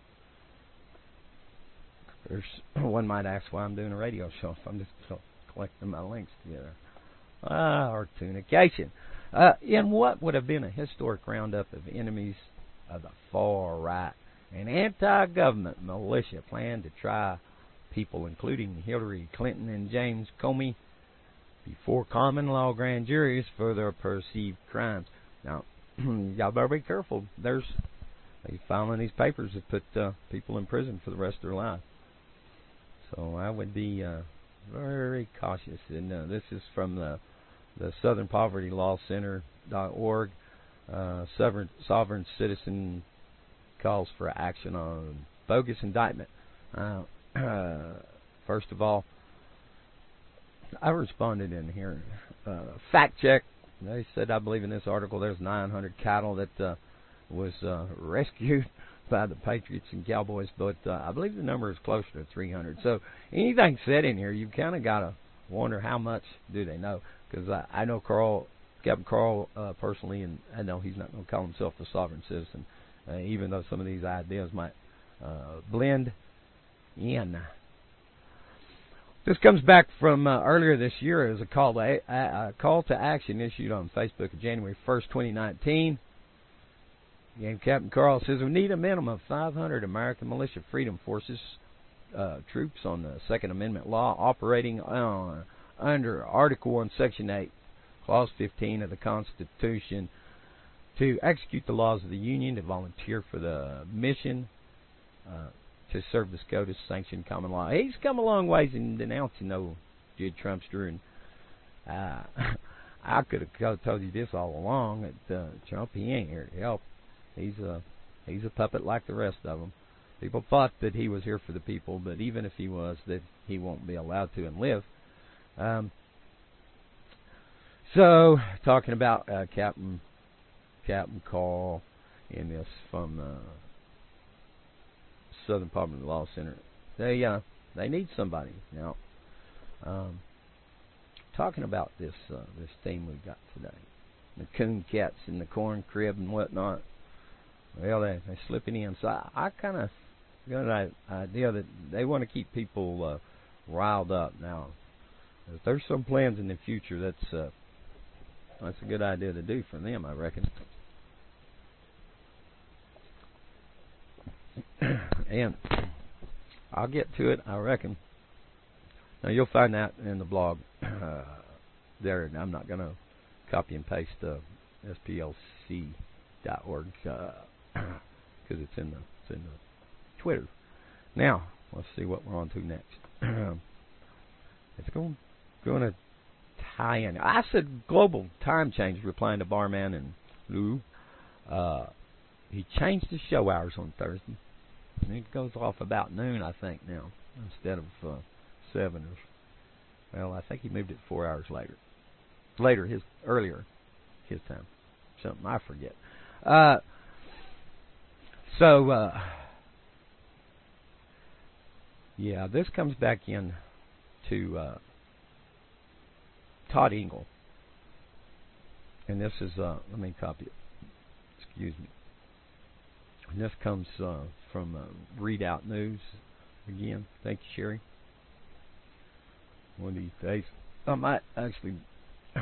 There's one might ask why I'm doing a radio show if I'm just collecting my links together. Ah, artunication. Uh, in what would have been a historic roundup of enemies of the far right, an anti-government militia planned to try people, including Hillary Clinton and James Comey, before common law grand juries for their perceived crimes. Now, y'all better be careful. There's They filing these papers that put uh, people in prison for the rest of their life. So I would be uh, very cautious. And uh, this is from the the Southern Poverty Law Center dot org. Uh, sovereign, sovereign citizen calls for action on bogus indictment. Uh, uh, first of all, I responded in here. Uh, fact check. They said, I believe in this article, there's nine hundred cattle that uh, was uh, rescued by the Patriots and Cowboys, but uh, I believe the number is closer to three hundred. So anything said in here, you've kind of got to wonder how much do they know. Because I, I know Carl, Captain Carl uh, personally, and I know he's not going to call himself a sovereign citizen, uh, even though some of these ideas might uh, blend in. This comes back from uh, earlier this year as a call to a, a call to action issued on Facebook on January first, twenty nineteen. And Captain Carl says we need a minimum of five hundred American Militia Freedom Forces uh, troops on the Second Amendment law operating on, under Article one, Section eight, Clause fifteen of the Constitution to execute the laws of the Union, to volunteer for the mission, uh, to serve the SCOTUS sanctioned common law. He's come a long ways in denouncing old Judd Trumpster, and uh, I could have told you this all along that uh, Trump, he ain't here to help. He's a he's a puppet like the rest of them. People thought that he was here for the people, but even if he was, that he won't be allowed to and live. Um, so, talking about uh, Captain Captain Carl in this from the Southern Poverty Law Center, they uh, they need somebody now. Um, talking about this uh, this theme we got today, the coon cats in the corn crib and whatnot. Well, they they're slipping in. So I, I kind of got an idea that they want to keep people uh, riled up. Now, if there's some plans in the future, that's uh, that's a good idea to do for them, I reckon. And I'll get to it, I reckon. Now, you'll find that in the blog uh, there, and I'm not going to copy and paste uh, S P L C dot org because uh, it's in the it's in the Twitter. Now, let's see what we're on to next. It's going going to tie in. I said global time change, replying to Barman and Lou. Uh, he changed the show hours on Thursday. And it goes off about noon, I think, now, instead of uh, seven. Or, well, I think he moved it four hours later. Later, his earlier, his time. Something I forget. Uh, so, uh, yeah, this comes back in to uh, Todd Engel. And this is, uh, let me copy it. Excuse me. And this comes uh, from uh, Readout News. Again, thank you, Sherry. One of these days, I might actually be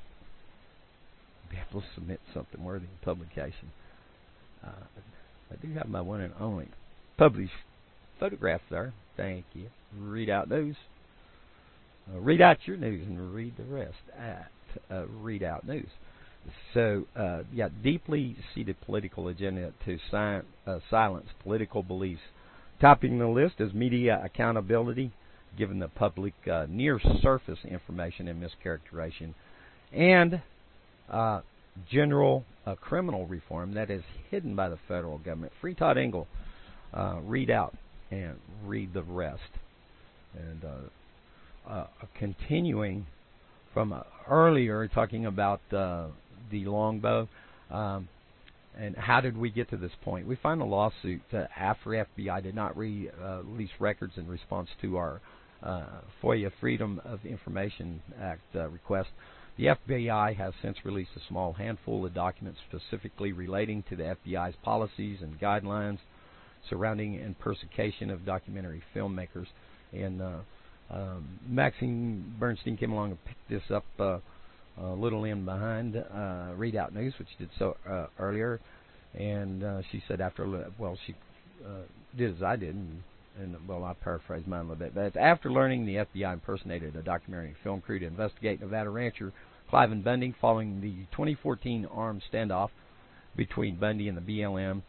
able to submit something worthy of publication. Uh, I do have my one and only published photograph there. Thank you. Readout News. Uh, read out your news and read the rest at uh, Readout News. So, uh, yeah, deeply seated political agenda to si- uh, silence political beliefs. Topping the list is media accountability, giving the public uh, near-surface information and mischaracterization, and uh, general uh, criminal reform that is hidden by the federal government. Free Todd Engel. Uh, read out and read the rest. And uh, uh, continuing from uh, earlier, talking about uh, the longbow, um, and how did we get to this point? We find a lawsuit uh, after F B I did not re, uh, release records in response to our uh, FOIA Freedom of Information Act uh, request. The F B I has since released a small handful of documents specifically relating to the F B I's policies and guidelines surrounding and persecution of documentary filmmakers. And uh, um, Maxine Bernstein came along and picked this up uh, a little in behind uh, Readout News, which did so uh, earlier. And uh, she said after, well, she uh, did as I did, and, and, well, I paraphrased mine a little bit. But after learning the F B I impersonated a documentary film crew to investigate Nevada rancher Cliven Bundy following the twenty fourteen armed standoff between Bundy and the B L M,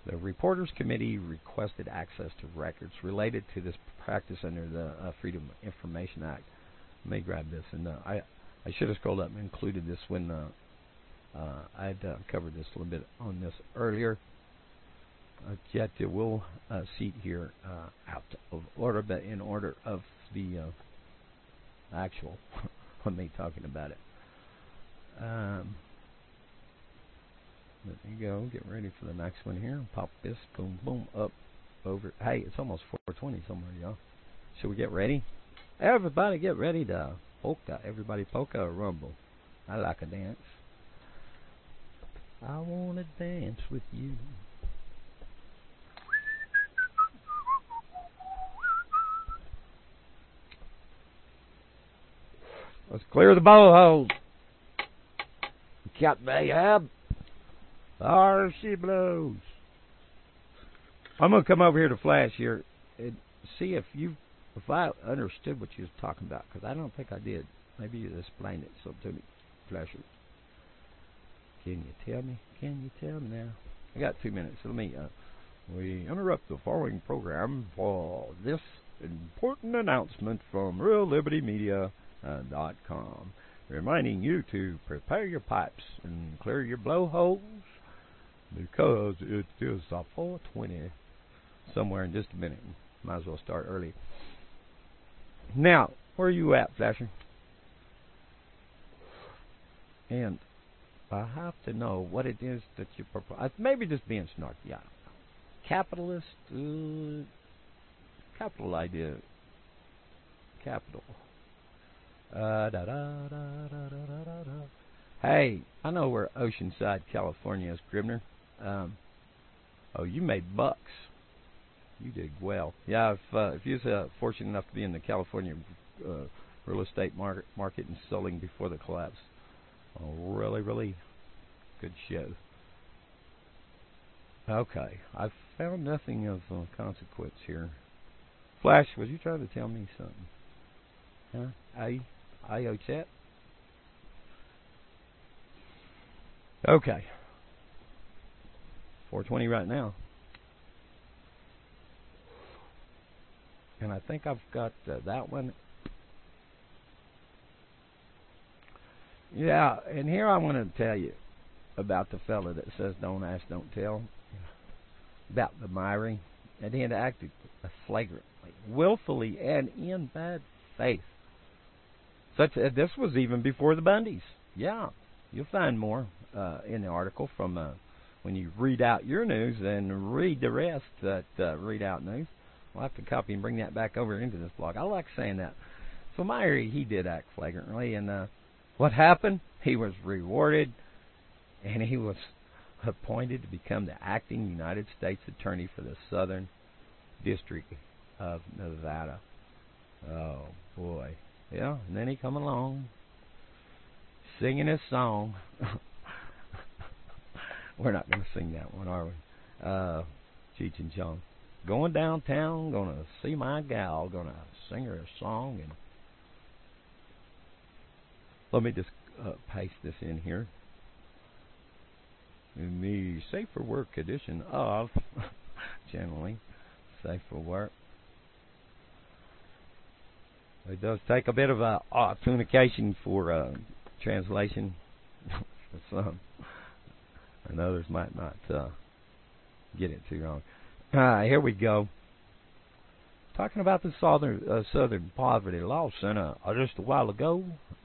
The Reporters Committee requested access to records related to this practice under the uh, Freedom of Information Act. Let me grab this, and uh, I I should have scrolled up and included this when uh, uh, I'd uh, covered this a little bit on this earlier. Uh, yet it will uh, seat here uh, out of order, but in order of the uh, actual, of me talking about it. Um, Let me go. Get ready for the next one here. Pop this. Boom, boom. Up. Over. Hey, it's almost four twenty somewhere, y'all. Should we get ready? Everybody get ready to polka. Everybody polka or rumble. I like a dance. I want to dance with you. Let's clear the blowhole. Cat Ahab. There she blows. I'm going to come over here to Flash here and see if you, if I understood what you was talking about, because I don't think I did. Maybe you explained it so to me, Flasher. Can you tell me? Can you tell me now? I got two minutes. So let me. Uh, we interrupt the following program for this important announcement from Real Liberty Media dot com, reminding you to prepare your pipes and clear your blowholes, because it is a four twenty somewhere in just a minute. Might as well start early. Now, where are you at, Flasher? And I have to know what it is that you propose. Maybe just being snarky. Yeah. Capitalist, uh, capital idea. Capital. Uh, da, da, da, da, da, da, da. Hey, I know where Oceanside, California is, Gribner. Um, oh, you made bucks. You did well. Yeah, if uh, if you was uh, fortunate enough to be in the California uh, real estate market, market and selling before the collapse, oh, really, really good show. Okay, I found nothing of uh, consequence here. Flash, was you trying to tell me something? Huh? I, I O chat. Okay. four twenty right now. And I think I've got uh, that one. Yeah, and here I want to tell you about the fella that says don't ask, don't tell. About the Myrie. And he had acted flagrantly, willfully, and in bad faith. Such uh, this was even before the Bundys. Yeah, you'll find more uh, in the article from uh, when you read out your news and read the rest that uh, read out news. We'll have to copy and bring that back over into this blog. I like saying that. So Myrie, he did act flagrantly, and uh, what happened? He was rewarded, and he was appointed to become the acting United States Attorney for the Southern District of Nevada. Oh boy. Yeah, and then he come along singing his song. We're not going to sing that one, are we? Uh, Cheech and Chong. Going downtown, going to see my gal, going to sing her a song. And let me just uh, paste this in here. In the Safe for Work edition of channeling Safe for Work. It does take a bit of uh, authentication for uh, translation for some, and others might not uh, get it too wrong. Uh, here we go. Talking about the Southern uh, Southern Poverty Law Center uh, just a while ago.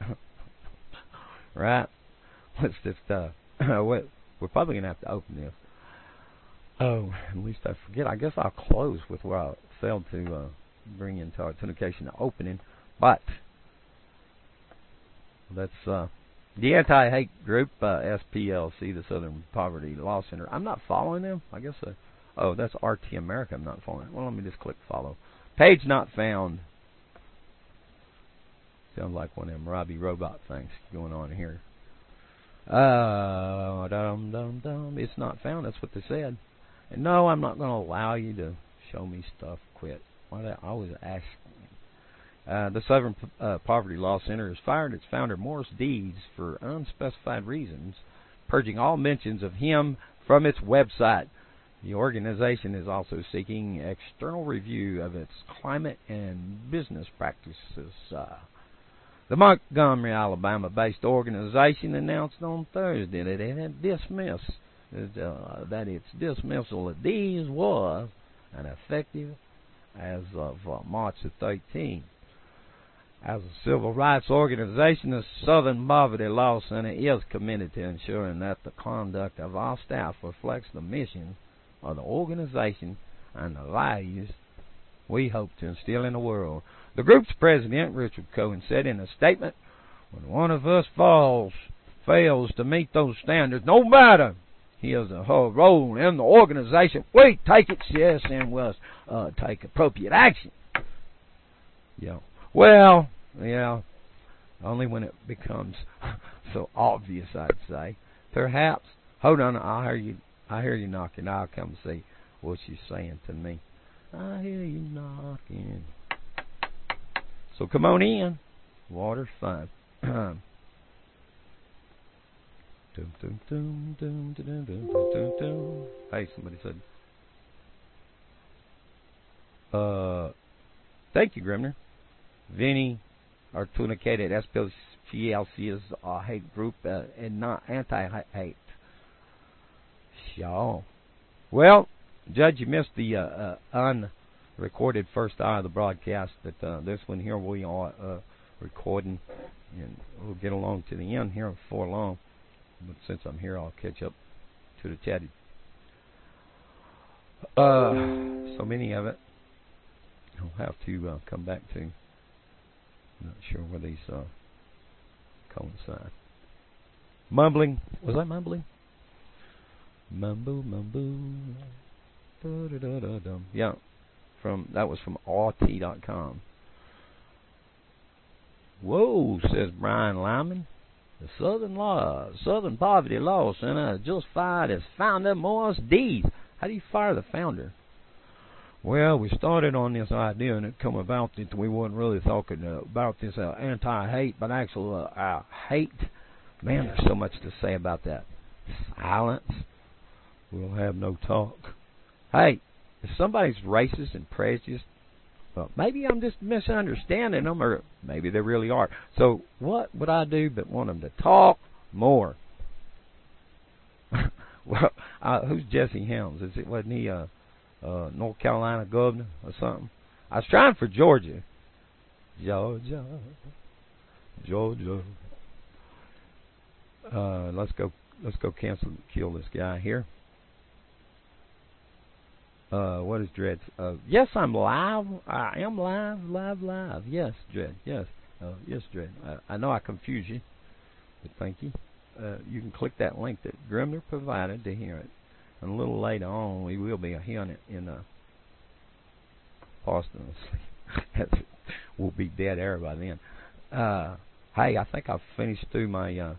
Right? Let's just, uh, we're probably going to have to open this. Oh, at least I forget. I guess I'll close with where I failed to uh, bring into authentication the opening. But that's uh, the anti-hate group, uh, S P L C, the Southern Poverty Law Center. I'm not following them. I guess, uh, oh, that's R T America I'm not following. Well, let me just click follow. Page not found. Sounds like one of them Robbie Robot things going on here. Uh, dum, dum, dum. It's not found. That's what they said. And no, I'm not going to allow you to show me stuff. Quit. Why do I always ask? Uh, the Southern uh, Poverty Law Center has fired its founder, Morris Deeds, for unspecified reasons, purging all mentions of him from its website. The organization is also seeking external review of its climate and business practices. Uh, the Montgomery, Alabama-based organization announced on Thursday that it had dismissed uh, that its dismissal of these was and effective as of uh, March the thirteenth. As a civil rights organization, the Southern Poverty Law Center is committed to ensuring that the conduct of our staff reflects the mission of the organization and the values we hope to instill in the world. The group's president, Richard Cohen, said in a statement, "When one of us falls, fails to meet those standards, no matter his or her role in the organization, we take it serious and will uh, take appropriate action." Yeah. Well, yeah, only when it becomes so obvious, I'd say. Perhaps. Hold on, I hear you. I hear you knocking. I'll come see what you're saying to me. I hear you knocking. So come on in. Water's fine. Dum, dum, dum, dum, dum, dum, dum, dum, dum. Hey, somebody said. Uh, thank you, Grimner. Vinny Artunicated S P L C is a hate group uh, and not anti-hate. Sure. Well, Judge, you missed the uh, uh, unrecorded first hour of the broadcast, but uh, this one here we are uh, recording, and we'll get along to the end here before long. But since I'm here, I'll catch up to the chatty. Uh, so many of it I'll have to uh, come back to. Not sure where these uh, coincide. Mumbling. Was I mumbling? Mumble, mumble. Da-da-da-da-dum. Yeah. From that was from R T dot com. Whoa, says Brian Lyman. The Southern Law, Southern Poverty Law Center has just fired its founder, Morris Dees. How do you fire the founder? Well, we started on this idea, and it come about that we wasn't really talking uh, about this uh, anti-hate, but actual uh, uh, hate. Man, there's so much to say about that. Silence. We'll have no talk. Hey, if somebody's racist and prejudiced, well, maybe I'm just misunderstanding them, or maybe they really are. So what would I do but want them to talk more? Well, uh, who's Jesse Helms? Is it wasn't he a uh, uh, North Carolina governor or something? I was trying for Georgia. Georgia, Georgia. Uh, let's go. Let's go cancel, kill this guy here. Uh, what is Dread? Uh, yes, I'm live. I am live, live, live. Yes, Dread. Yes, uh, yes, Dread. I, I know I confuse you, but thank you. Uh, you can click that link that Grimner provided to hear it. And a little later on, we will be hearing it in uh, Boston. We'll be dead air by then. Uh, hey, I think I've finished through my. Uh,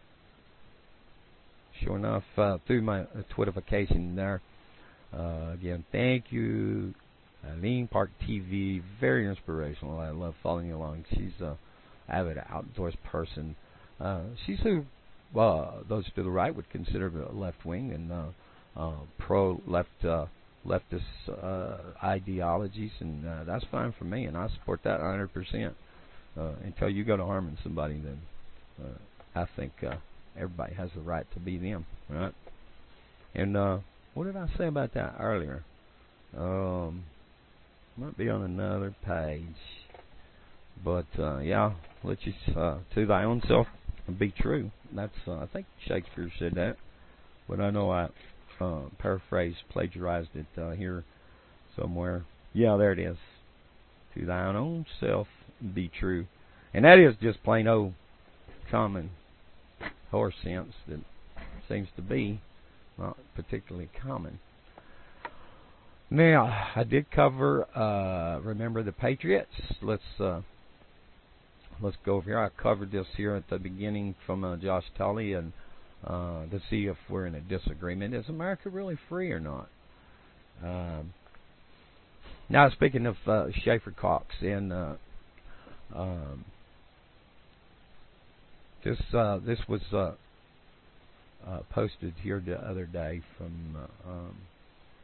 sure enough, uh, through my uh, Twitterfication there. Uh, again, thank you, Eileen Park T V. Very inspirational. I love following you along. She's a avid outdoors person. Uh, she's who uh, those to the right would consider left wing and uh, uh, pro left uh, leftist uh, ideologies, and uh, that's fine for me, and I support that one hundred percent. Uh, until you go to harming somebody, then uh, I think uh, everybody has the right to be them, right? And uh, what did I say about that earlier? Um, might be on another page. But, uh, yeah, let you, uh, to thy own self be true. That's, uh, I think Shakespeare said that. But I know I uh, paraphrased, plagiarized it uh, here somewhere. Yeah, there it is. To thine own self be true. And that is just plain old common horse sense that seems to be not particularly common. Now, I did cover, uh, remember the Patriots. Let's uh, let's go over here. I covered this here at the beginning from uh, Josh Tully, and uh, to see if we're in a disagreement. Is America really free or not? Um, now, speaking of uh, Schaefer Cox, and uh, um, this uh, this was. Uh, Uh, posted here the other day from uh, um,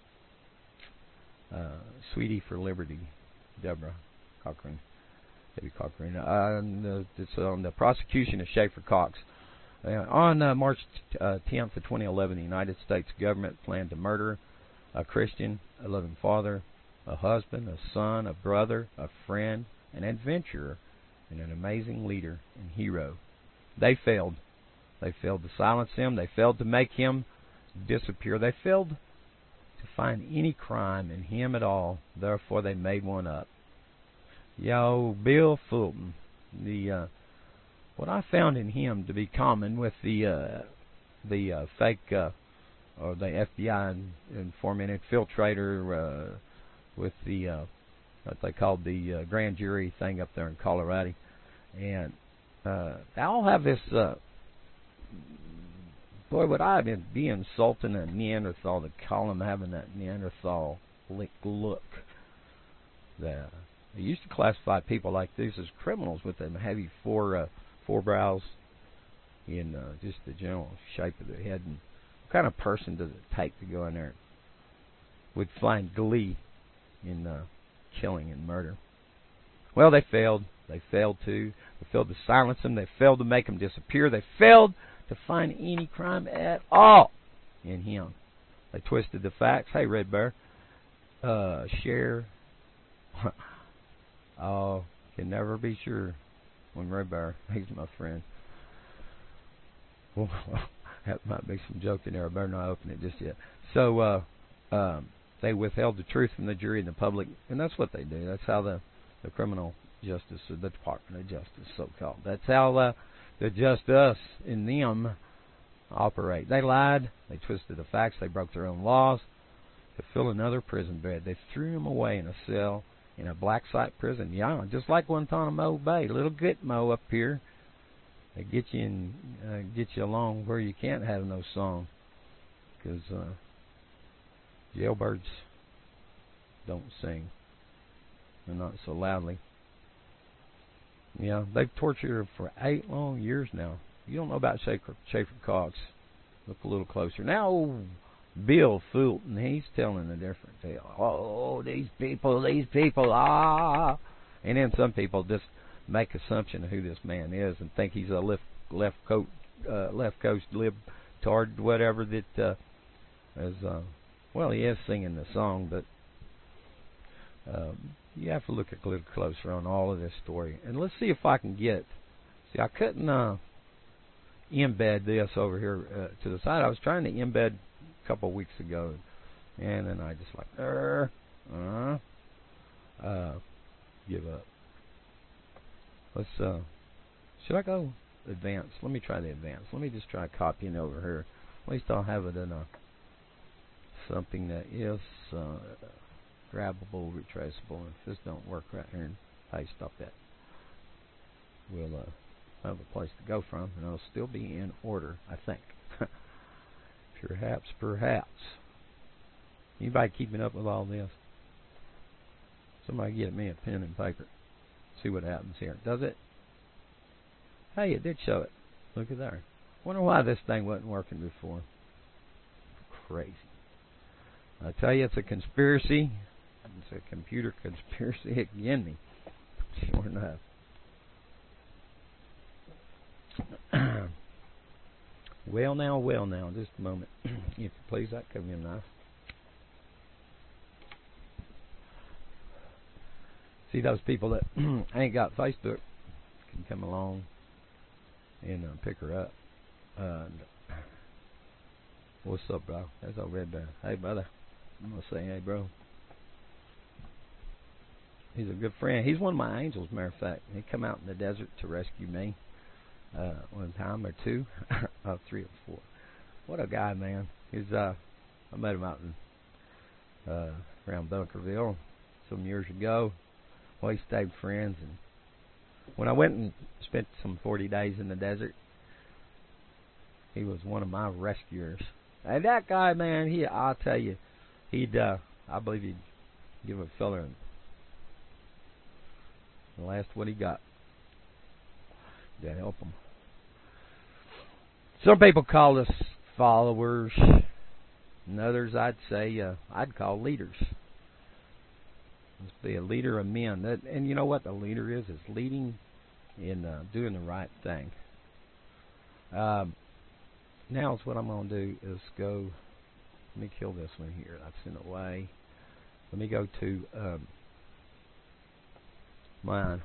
uh, Sweetie for Liberty, Deborah Cochran. Debbie Cochran. Uh, the, it's on the prosecution of Schaefer Cox. Uh, on uh, March uh, tenth of twenty eleven, the United States government planned to murder a Christian, a loving father, a husband, a son, a brother, a friend, an adventurer, and an amazing leader and hero. They failed. They failed to silence him. They failed to make him disappear. They failed to find any crime in him at all. Therefore, they made one up. Yo, Bill Fulton. The uh, what I found in him to be common with the uh, the uh, fake uh, or the F B I informant infiltrator uh, with the uh, what they called the uh, grand jury thing up there in Colorado, and uh, they all have this. Uh, boy, would I be, be insulting a Neanderthal to call him having that Neanderthal look. The, they used to classify people like this as criminals with them heavy four uh, four brows in uh, just the general shape of the head. And what kind of person does it take to go in there with find glee in uh, killing and murder? Well, they failed. They failed to. They failed to silence him. They failed to make him disappear. They failed to find any crime at all in him. They twisted the facts. Hey, Red Bear, uh, share. Oh, can never be sure when Red Bear, he's my friend. Well, that might be some joke in there. I better not open it just yet. So, uh, um, they withheld the truth from the jury and the public, and that's what they do. That's how the, the criminal justice, or the Department of Justice, so-called. That's how uh, the just us in them operate. They lied. They twisted the facts. They broke their own laws to fill another prison bed. They threw him away in a cell in a black site prison. Yeah, just like Guantanamo Bay, little Gitmo up here. They get you in, uh, get you along where you can't have no song, because uh, jailbirds don't sing. They're not so loudly. Yeah, they've tortured her for eight long years now. You don't know about Schaefer, Schaefer Cox. Look a little closer. Now, Bill Fulton, he's telling a different tale. Oh, these people, these people, ah. And then some people just make assumption of who this man is and think he's a left left coast uh, left coast libtard, whatever that uh, is. Uh, well, he is singing the song, but um, you have to look a little closer on all of this story. And let's see if I can get. See, I couldn't uh, embed this over here uh, to the side. I was trying to embed a couple of weeks ago, and then I just like, uh, uh, uh, give up. Let's, uh, should I go advanced? Let me try the advanced. Let me just try copying over here. At least I'll have it in a, something that is uh, grabbable, retraceable. If this don't work right here, hey, stop that. We'll uh, have a place to go from, and it'll still be in order, I think. Perhaps, perhaps. Anybody keeping up with all this? Somebody get me a pen and paper. See what happens here. Does it? Hey, it did show it. Look at there. Wonder why this thing wasn't working before. Crazy. I tell you, it's a conspiracy. It's a computer conspiracy against me. Sure enough. Well now, well now, just a moment. If you please, that come in nice. See, those people that ain't got Facebook can come along and uh, pick her up. Uh, what's up, bro? That's old Red Bear. Hey, brother. I'm going to say, hey, bro. He's a good friend. He's one of my angels, matter of fact. He come out in the desert to rescue me uh, one time or two. oh, three or four. What a guy, man. He's, uh, I met him out in, uh, around Bunkerville some years ago. Well, he stayed friends, and when I went and spent some forty days in the desert, he was one of my rescuers. And that guy, man, he, I'll tell you, he'd, uh, I believe he'd give a fella the last what he got to help him. Some people call us followers, and others I'd say uh, I'd call leaders. Let's be a leader of men. That, and you know what the leader is? Is leading in uh, doing the right thing. Um, now is what I'm going to do is go, let me kill this one here. That's in the way. Let me go to um, mine.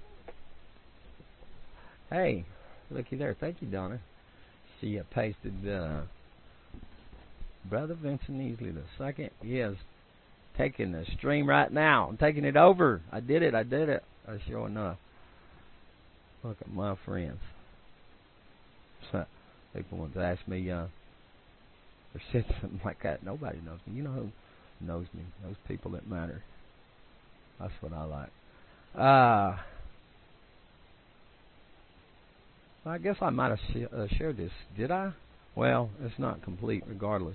Hey, looky there. Thank you, Donna. She uh, pasted uh, Brother Vincent Easley the second. He is taking the stream right now. I'm taking it over. I did it. I did it. Uh, sure enough. Look at my friends. So, people want to ask me, uh, or said something like that. Nobody knows me. You know who knows me? Those people that matter. That's what I like. Uh, I guess I might have sh- uh, shared this. Did I? Well, it's not complete regardless.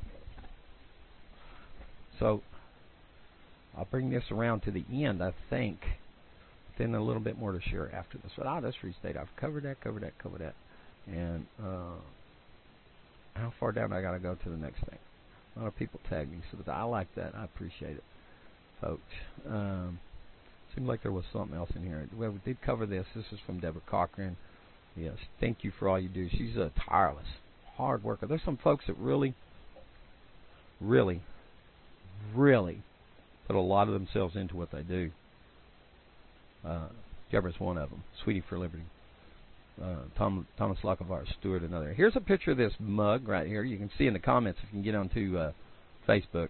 So, I'll bring this around to the end, I think. Then a little bit more to share after this. But I'll just restate. I've covered that, covered that, covered that. And uh, how far down I got to go to the next thing? A lot of people tag me, so I like that. I appreciate it, folks. Um, seemed like there was something else in here. Well, we did cover this. This is from Deborah Cochran. Yes, thank you for all you do. She's a tireless, hard worker. There's some folks that really, really, really put a lot of themselves into what they do. Uh, Deborah's one of them. Sweetie for Liberty. Uh, Tom, Thomas Lockevar Stewart, another. Here's a picture of this mug right here. You can see in the comments if you can get onto uh, Facebook.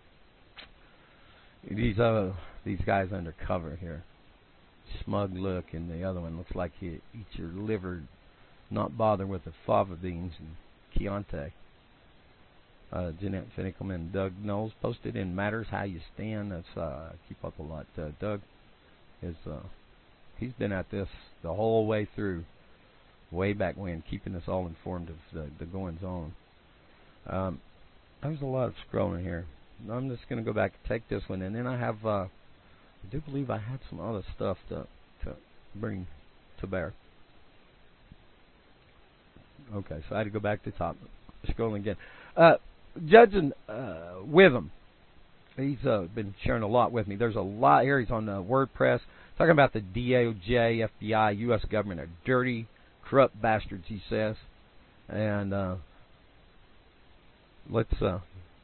These uh, these guys undercover here. Smug look, and the other one looks like he eats your liver, not bother with the fava beans and Chianti. Uh, Jeanette Finnickelman and Doug Knowles posted in Matters How You Stand. That's uh, keep up a lot. Uh, Doug is uh, he's been at this the whole way through, way back when, keeping us all informed of the, the goings on. Um, there's a lot of scrolling here. I'm just going to go back and take this one, and then I have. Uh, I do believe I had some other stuff to to bring to bear. Okay, so I had to go back to the top. Scrolling again. Uh, Judging uh, Witham. He's uh, been sharing a lot with me. There's a lot here. He's on uh, WordPress talking about the D O J, F B I, U S government are dirty, corrupt bastards, he says. And uh, let's... Uh,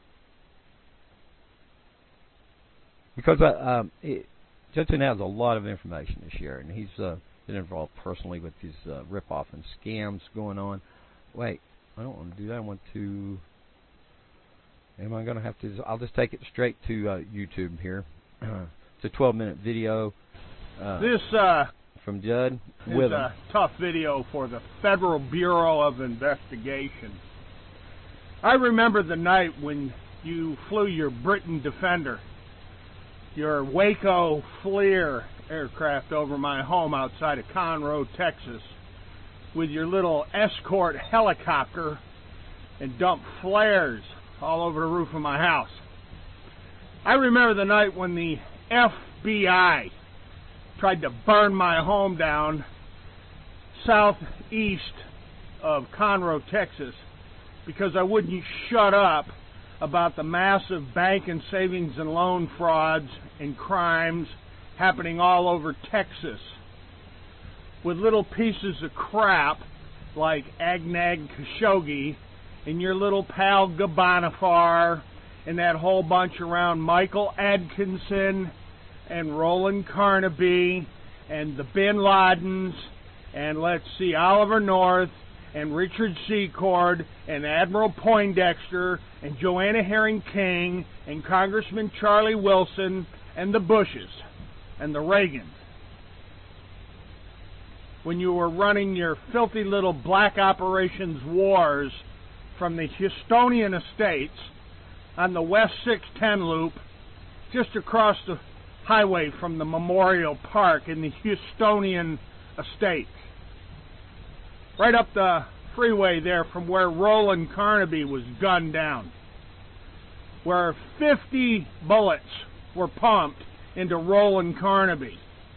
because uh, um, it, Judson has a lot of information to share, and he's uh, been involved personally with these uh, rip-off and scams going on. Wait, I don't want to do that. I want to... Am I going to have to... I'll just take it straight to uh, YouTube here. It's a twelve-minute video. Uh, this uh, from Judd is Witham. a tough video for the Federal Bureau of Investigation. I remember the night when you flew your Britain Defender, your Waco Fleer aircraft over my home outside of Conroe, Texas, with your little escort helicopter and dumped flares all over the roof of my house. I remember the night when the F B I tried to burn my home down southeast of Conroe, Texas, because I wouldn't shut up about the massive bank and savings and loan frauds and crimes happening all over Texas, with little pieces of crap like Agnag Khashoggi and your little pal Gabanifar and that whole bunch around Michael Atkinson and Roland Carnaby and the Bin Ladens and, let's see, Oliver North and Richard Secord and Admiral Poindexter and Joanna Herring King and Congressman Charlie Wilson and the Bushes and the Reagans. When you were running your filthy little black operations wars from the Houstonian Estates on the West six ten loop, just across the highway from the Memorial Park in the Houstonian Estate. Right up the freeway there from where Roland Carnaby was gunned down, where fifty bullets were pumped into Roland Carnaby.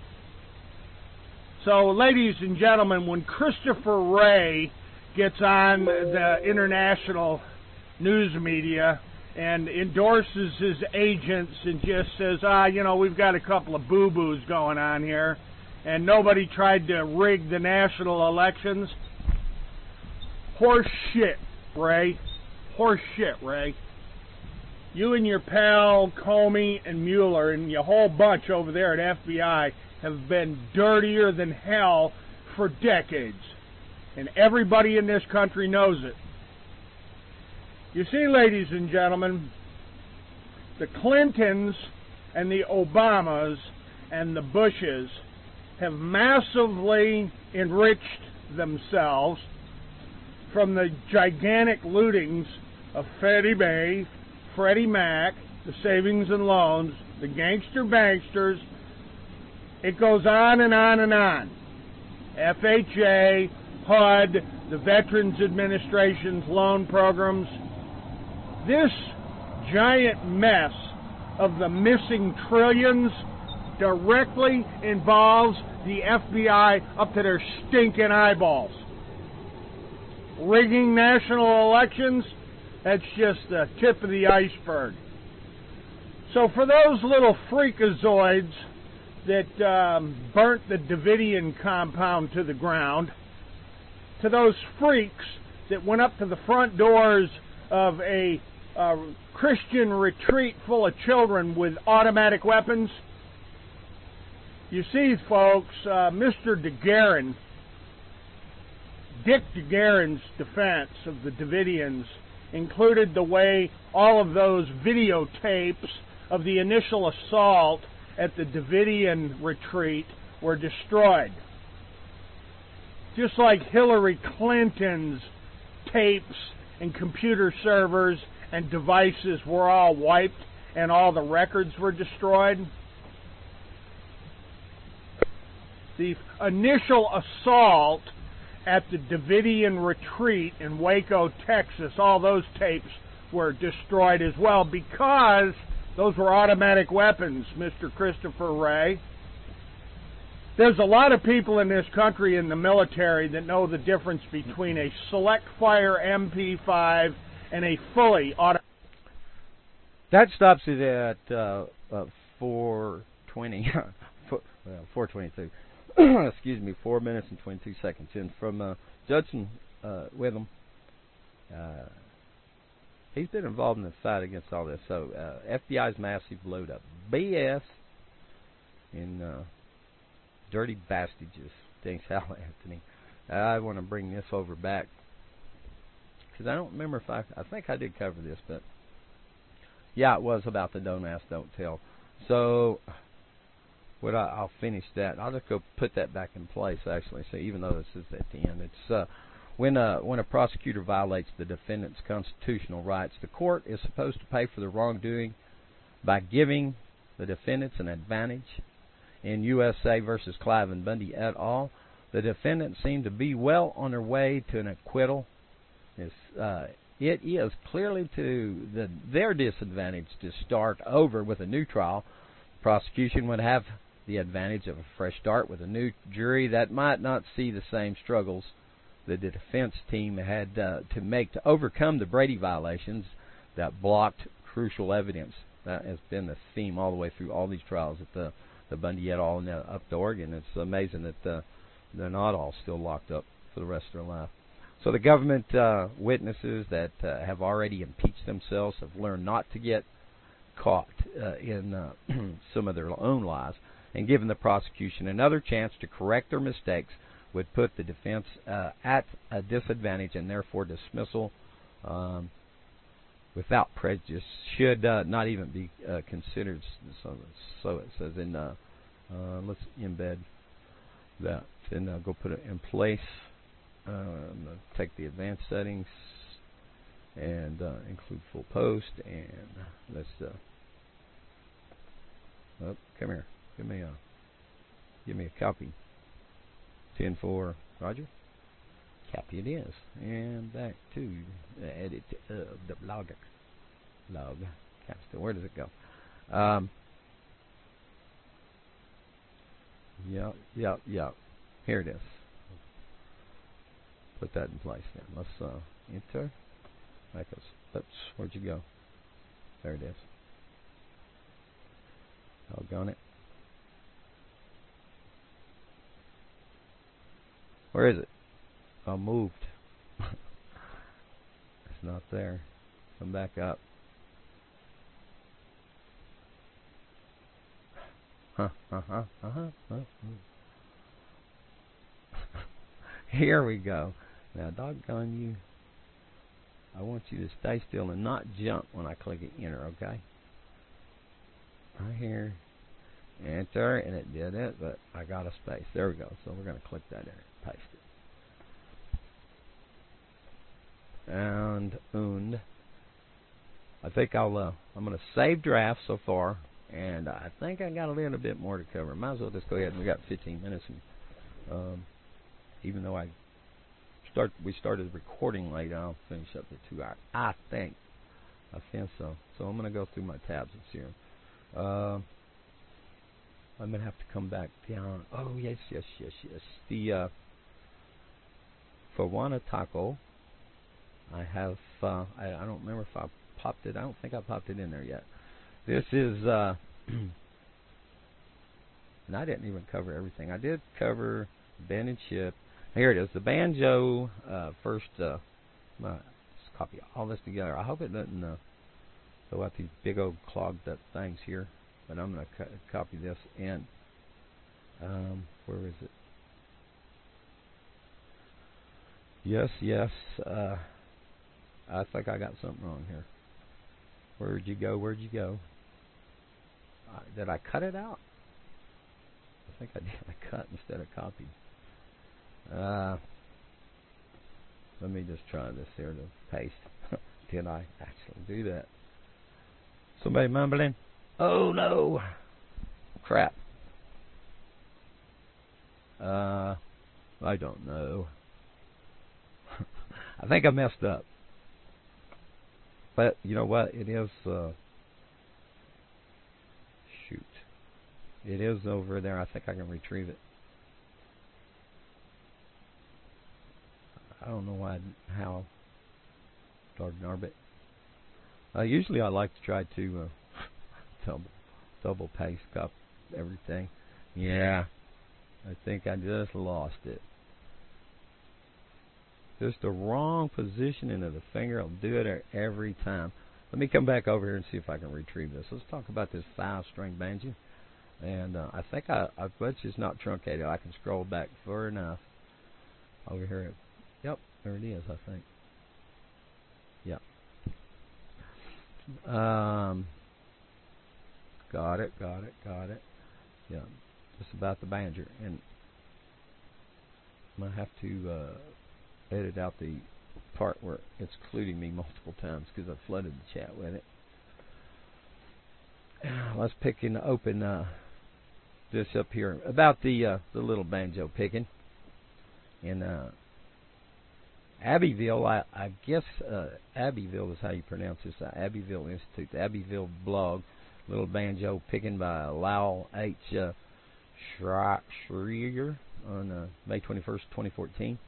So, ladies and gentlemen, when Christopher Wray gets on the international news media and endorses his agents and just says, ah, you know, we've got a couple of boo-boos going on here, and nobody tried to rig the national elections. Horse shit, Ray. Horse shit, Ray. You and your pal Comey and Mueller and your whole bunch over there at F B I have been dirtier than hell for decades. And everybody in this country knows it. You see, ladies and gentlemen, the Clintons and the Obamas and the Bushes have massively enriched themselves from the gigantic lootings of Freddie Mae, Freddie Mac, the savings and loans, the gangster banksters. It goes on and on and on. F H A, H U D, the Veterans Administration's loan programs. This giant mess of the missing trillions directly involves the F B I up to their stinking eyeballs. Rigging national elections, that's just the tip of the iceberg. So for those little freakazoids that um, burnt the Davidian compound to the ground, to those freaks that went up to the front doors of a uh, Christian retreat full of children with automatic weapons, you see, folks, uh, Mister DeGuerin, Dick DeGuerin's defense of the Davidians included the way all of those videotapes of the initial assault at the Davidian retreat were destroyed. Just like Hillary Clinton's tapes and computer servers and devices were all wiped and all the records were destroyed. The initial assault at the Davidian retreat in Waco, Texas, all those tapes were destroyed as well because those were automatic weapons, Mister Christopher Wray. There's a lot of people in this country in the military that know the difference between a select fire M P five and a fully automatic. That stops it at uh, uh, four twenty, well, four twenty-two. Excuse me, four minutes and twenty-two seconds in from uh, Judson uh, Witham. Uh, he's been involved in the fight against all this. So uh, F B I's massive load up B S in uh, dirty bastages. Thanks, Hal Anthony. I want to bring this over back because I don't remember if I. I think I did cover this, but yeah, it was about the don't ask, don't tell. So. What I, I'll finish that. I'll just go put that back in place, actually. So even though this is at the end, it's uh, when a when a prosecutor violates the defendant's constitutional rights, the court is supposed to pay for the wrongdoing by giving the defendants an advantage. In U S A versus Clive and Bundy et al., the defendants seem to be well on their way to an acquittal. It's, uh, it is clearly to the, their disadvantage to start over with a new trial. The prosecution would have the advantage of a fresh start with a new jury that might not see the same struggles that the defense team had uh, to make to overcome the Brady violations that blocked crucial evidence. That has been the theme all the way through all these trials at the, the Bundy et al. And up to Oregon. It's amazing that uh, they're not all still locked up for the rest of their life. So the government uh, witnesses that uh, have already impeached themselves have learned not to get caught uh, in uh, some of their own lies, and given the prosecution another chance to correct their mistakes would put the defense uh, at a disadvantage, and therefore dismissal um, without prejudice should uh, not even be uh, considered. So, so it says in, uh, uh, let's embed that and uh, go put it in place. Um, take the advanced settings and uh, include full post, and let's uh, oh, come here. Give me a give me a copy. ten four, Roger. Copy it is, and back to the edit of the log. Log. Where does it go? Um, yeah, yeah, yeah. Here it is. Put that in place then. Let's uh, enter. Like us. Oops, where'd you go? There it is. Doggone it. Where is it? I moved. It's not there. Come back up. Huh, uh huh, uh huh, uh huh. Here we go. Now, doggone you. I want you to stay still and not jump when I click enter, okay? Right here. Enter, and it did it, but I got a space. There we go. So we're going to click that in and paste it. And, und. I think I'll, uh, I'm going to save draft so far, and I think I got a little bit more to cover. Might as well just go ahead, and we got fifteen minutes, and um, even though I start, we started recording late, I'll finish up the two hours. I think. I think so. So I'm going to go through my tabs and see them. Uh, I'm going to have to come back down. Oh, yes, yes, yes, yes. The, uh, for Juana Taco, I have, uh, I, I don't remember if I popped it. I don't think I popped it in there yet. This is, uh, and I didn't even cover everything. I did cover bend and chip. Here it is, the banjo, uh, first, uh, let's copy all this together. I hope it doesn't, uh, throw out these big old clogged up things here. But I'm going to co copy this in. Um, where is it? Yes, yes. Uh, I think I got something wrong here. Where'd you go? Where'd you go? Uh, did I cut it out? I think I did. I cut instead of copied. Uh, let me just try this here to paste. Did I actually do that? Somebody mumbling? Oh no! Crap. Uh, I don't know. I think I messed up. But you know what? It is, uh, shoot. It is over there. I think I can retrieve it. I don't know why, how, darn it. Uh, usually I like to try to, uh, double, double paste up everything. Yeah, I think I just lost it. Just the wrong positioning of the finger will do it every time. Let me come back over here and see if I can retrieve this. Let's talk about this five-string banjo. And uh, I think I, I bet it's not truncated. I can scroll back far enough over here. Yep, there it is, I think. Yep. Um, got it, got it, got it. Yeah, just about the banjo. And I'm going to have to uh, edit out the part where it's including me multiple times because I flooded the chat with it. Let's pick and open uh, this up here about the uh, the little banjo picking in uh, Abbeville. I, I guess uh, Abbeville is how you pronounce this. Uh, Abbeville Institute, the Abbeville blog, little banjo picking by Lowell H. Uh, Schreier on uh, May twenty-first, twenty fourteen.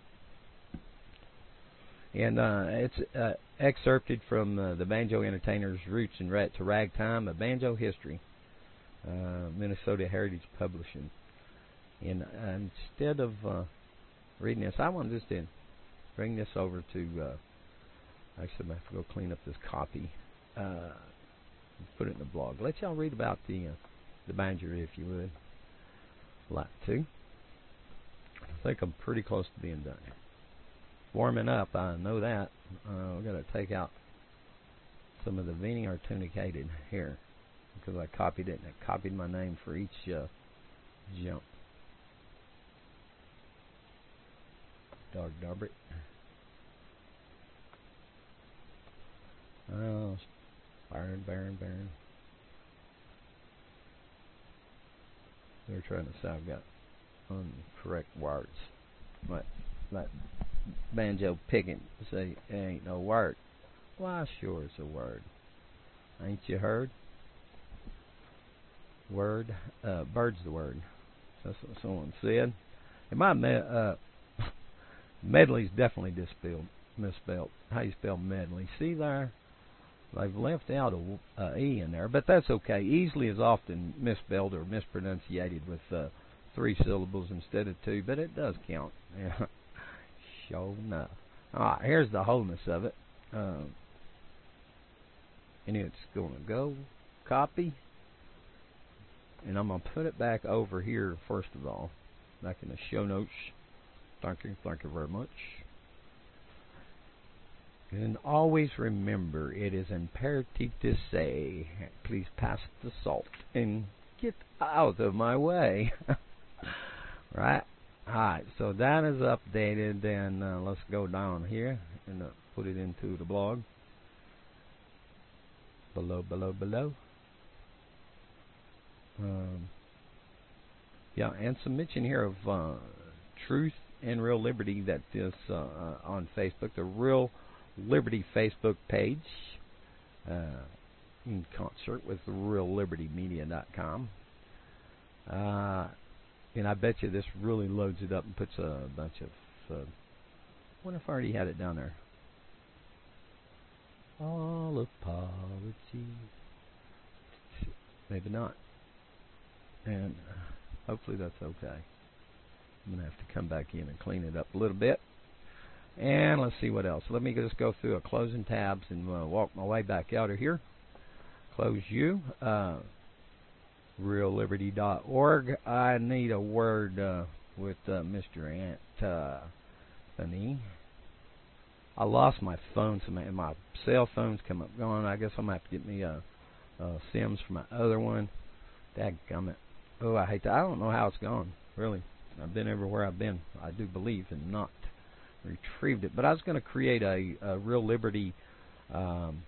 And uh, it's uh, excerpted from uh, the Banjo Entertainer's Roots and Rat to Ragtime, a Banjo History, uh, Minnesota Heritage Publishing. And uh, instead of uh, reading this, I want just to bring this over to, uh, actually I have to go clean up this copy, uh, put it in the blog. Let y'all read about the, uh, the banjo if you would like to. I think I'm pretty close to being done here. Warming up, I know that. Uh, we're going to take out some of the veiny or tunicated here because I copied it and it copied my name for each uh, jump. Dog Darbert. Oh, Baron, Baron, Baron. They're trying to say I've got incorrect words. What? Like banjo picking, say it ain't no word. Why, sure it's a word. Ain't you heard? Word, uh, bird's the word. That's what someone said. And my me uh, medley's definitely misspelled. Misspelled. How you spell medley? See there? They've left out a, a E in there, but that's okay. Easily is often misspelled or mispronunciated with uh, three syllables instead of two, but it does count. Yeah. Sure enough. All right, here's the wholeness of it. Uh, and it's going to go copy. And I'm going to put it back over here, first of all, back in the show notes. Thank you, thank you very much. And always remember, it is imperative to say, please pass the salt and get out of my way. Right? Alright, so that is updated. Then uh, let's go down here and uh, put it into the blog. Below, below, below. Um, yeah, and some mention here of uh, Truth and Real Liberty that is uh, uh, on Facebook. The Real Liberty Facebook page uh, in concert with real liberty media dot com. Uh, and I bet you this really loads it up and puts a bunch of... Uh, I wonder if I already had it down there. All apology. Maybe not. And uh, hopefully that's okay. I'm going to have to come back in and clean it up a little bit. And let's see what else. Let me just go through a closing tabs and uh, walk my way back out of here. Close you. Uh, real liberty dot org. I need a word uh, with uh, Mister Anthony. I lost my phone, so my, my cell phone's come up gone. I guess I'm going to have to get me a, a Sims for my other one. Dadgummit. Oh, I hate that. I don't know how it's gone, really. I've been everywhere I've been, I do believe, and not retrieved it. But I was going to create a, a Real Liberty um,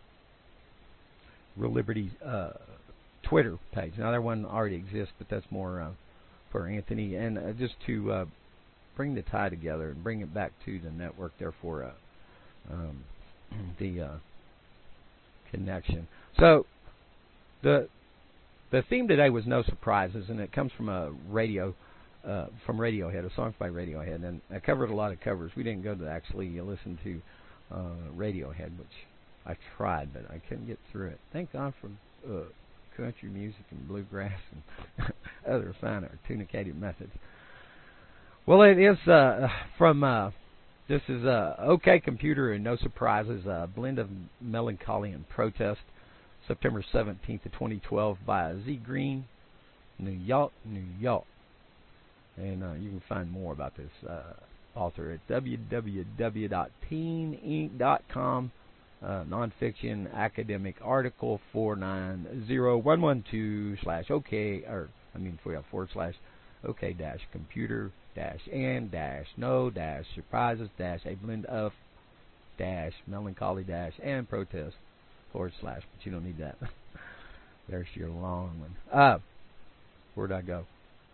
Real Liberty uh, Twitter page. Now, that one already exists, but that's more uh, for Anthony. And uh, just to uh, bring the tie together and bring it back to the network, therefore, uh, um, the uh, connection. So, the the theme today was No Surprises, and it comes from a radio Uh, from Radiohead, a song by Radiohead, and I covered a lot of covers. We didn't go to actually listen to uh, Radiohead, which I tried, but I couldn't get through it. Thank God for uh, country music and bluegrass and other fine articulated methods. Well, it is uh, from, uh, this is uh, OK Computer and No Surprises, a blend of melancholy and protest, September seventeenth of twenty twelve by Z Green, New York, New York. And uh, you can find more about this uh, author at w w w dot teen ink dot com. Uh, nonfiction academic article four nine zero one one two slash OK, or I mean for yeah, forward slash OK dash computer dash and dash no dash surprises dash a blend of dash melancholy dash and protest forward slash. But you don't need that. There's your long one. Uh, where'd I go?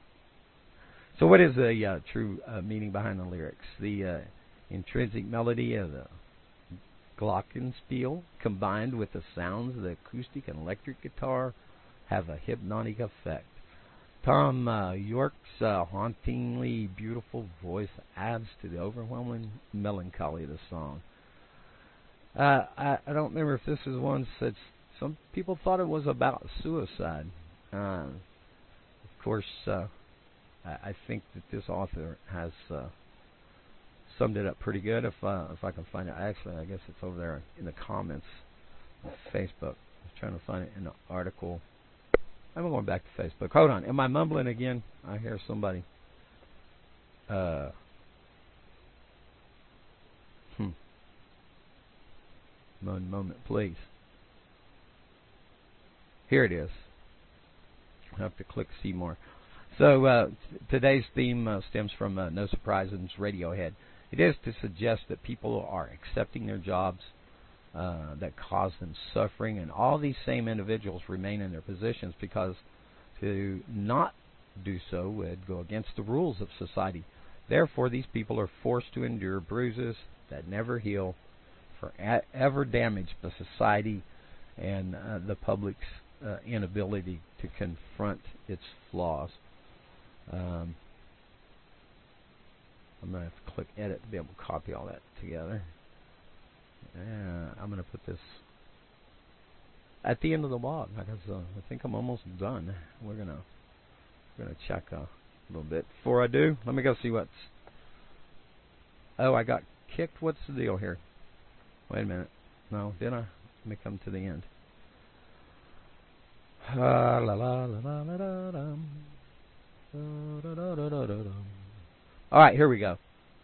So what is the uh, true uh, meaning behind the lyrics? The uh, intrinsic melody of the glockenspiel combined with the sounds of the acoustic and electric guitar have a hypnotic effect. Tom uh, York's uh, hauntingly beautiful voice adds to the overwhelming melancholy of the song. Uh, I, I don't remember if this is one that some people thought it was about suicide. Uh, of course... Uh, I think that this author has uh, summed it up pretty good. If uh, if I can find it, actually, I guess it's over there in the comments on Facebook. I was trying to find it in the article. I'm going back to Facebook. Hold on. Am I mumbling again? I hear somebody. Uh, hmm. One moment, please. Here it is. I have to click see more. So uh, t- today's theme uh, stems from uh, No Surprises Radiohead. It is to suggest that people are accepting their jobs uh, that cause them suffering, and all these same individuals remain in their positions because to not do so would go against the rules of society. Therefore, these people are forced to endure bruises that never heal, forever damage the society and uh, the public's uh, inability to confront its flaws. Um, I'm going to have to click edit to be able to copy all that together. Uh, I'm going to put this at the end of the blog. Because uh, I think I'm almost done. We're gonna we're gonna check uh, a little bit. Before I do, let me go see what's. Oh, I got kicked. What's the deal here? Wait a minute. No, did I? Let me come to the end. La la la la la la da dum. Da da da da da dum. All right, here we go.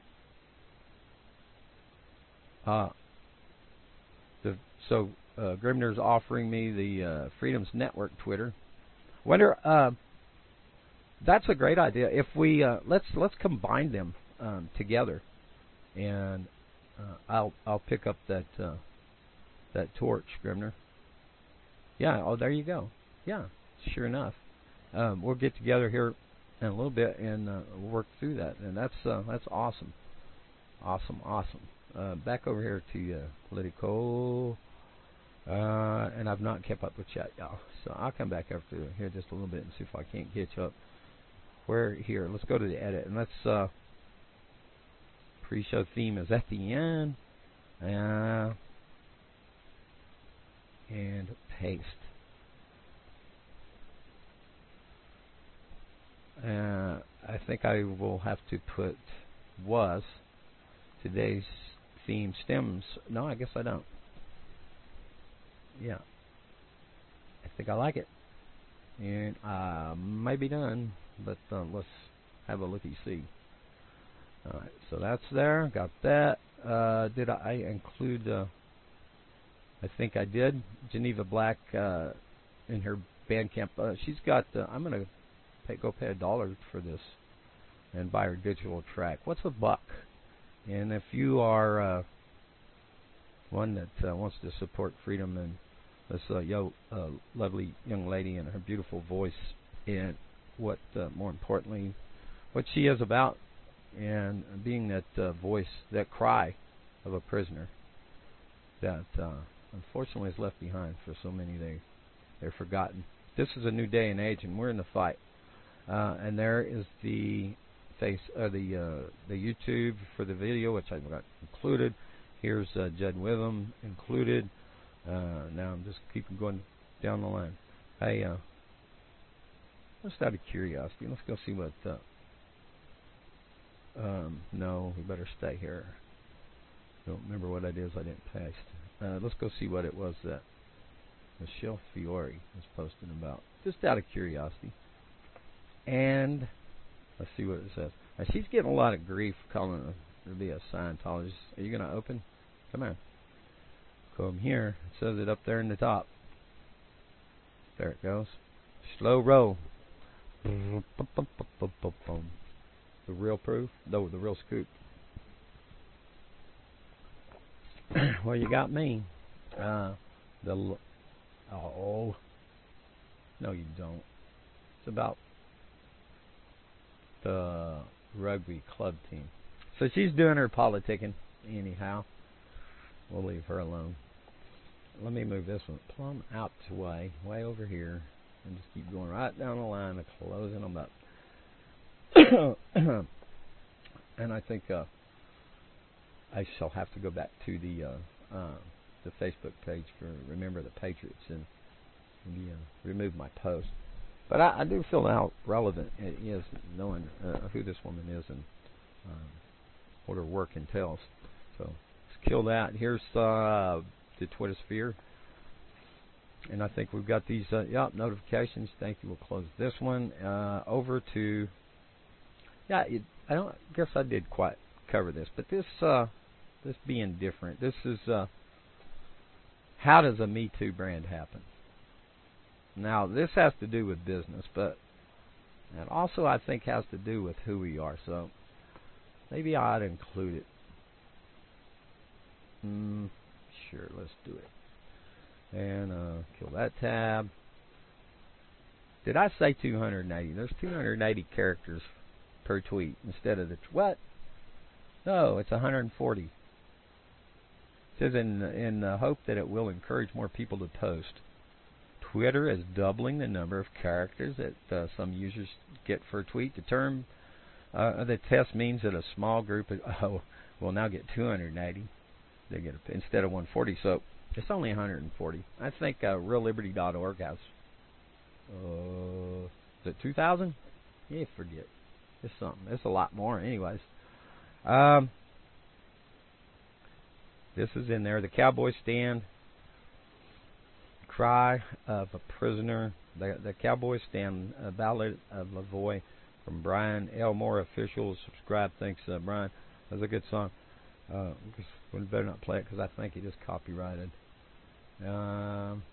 Uh, the, so uh, Grimner's offering me the uh, Freedoms Network Twitter. Wonder, uh, that's a great idea. If we uh, let's let's combine them um, together, and uh, I'll I'll pick up that uh, that torch, Grimner. Yeah. Oh, there you go. Yeah. Sure enough, um, we'll get together here in a little bit and uh, work through that, and that's uh, that's awesome, awesome, awesome. Uh, back over here to uh, Politico, uh, and I've not kept up with chat, y'all. So I'll come back after here just a little bit and see if I can't catch up. Where here? Let's go to the edit and let's. Uh, pre-show theme is at the end, uh, and paste. Uh, I think I will have to put was today's theme stems. No, I guess I don't. Yeah. I think I like it. And I might be done, but uh, let's have a looky-see. Alright, so that's there. Got that. Uh, did I include, uh, I think I did, Geneva Black uh, in her Bandcamp. Uh, she's got, uh, I'm going to pay, go pay a dollar for this and buy her digital track. What's a buck? And if you are uh, one that uh, wants to support freedom and this uh, yo, uh, lovely young lady and her beautiful voice and what, uh, more importantly, what she is about, and being that uh, voice, that cry of a prisoner that uh, unfortunately is left behind for so many. They, they're forgotten. This is a new day and age, and we're in the fight. Uh, and there is the face, uh, the uh, the YouTube for the video, which I've got included. Here's uh, Judd Witham included. Uh, now I'm just keeping going down the line. Hey, uh, just out of curiosity, let's go see what. Uh, um, no, we better stay here. Don't remember what it is I didn't paste. Uh, let's go see what it was that Michelle Fiore was posting about. Just out of curiosity. And let's see what it says. Now, she's getting a lot of grief calling her to be a Scientologist. Are you going to open? Come on. Come here. It says it up there in the top. There it goes. Slow roll. The real proof? No, the real scoop. Well, you got me. Uh, the oh, no, you don't. It's about the rugby club team. So she's doing her politicking anyhow. We'll leave her alone. Let me move this one plumb out the way, way over here, and just keep going right down the line and closing them up. And I think uh, I shall have to go back to the uh, uh, the Facebook page for Remember the Patriots and maybe uh, remove my post. But I, I do feel how relevant it is knowing uh, who this woman is and um, what her work entails. So let's kill that. Here's uh, the Twitter sphere. And I think we've got these uh, yeah, notifications. Thank you. We'll close this one. Uh, over to, yeah, it, I don't guess I did quite cover this, but this uh, this being different. This is, uh, how does a Me Too brand happen? Now, this has to do with business, but it also, I think, has to do with who we are. So maybe I ought to include it. Mm, sure, let's do it. And uh, kill that tab. Did I say two hundred eighty? There's two hundred eighty characters per tweet instead of the... T- what? No, it's one hundred forty. It says in, in the hope that it will encourage more people to post. Twitter is doubling the number of characters that uh, some users get for a tweet. The term, uh, the test means that a small group of, oh, will now get two hundred eighty. They get a, instead of one hundred forty. So It's only one hundred forty. I think uh, real liberty dot org has, uh, is it two thousand? Yeah, forget. It's something. It's a lot more anyways. Um, this is in there. The Cowboy Stand, Cry of a Prisoner, the, the Cowboy Stand, a Ballad of Lavoy from Brian Elmore, official. Subscribe. Thanks, uh, Brian. That's a good song. Uh, we better not play it because I think it is copyrighted. Um,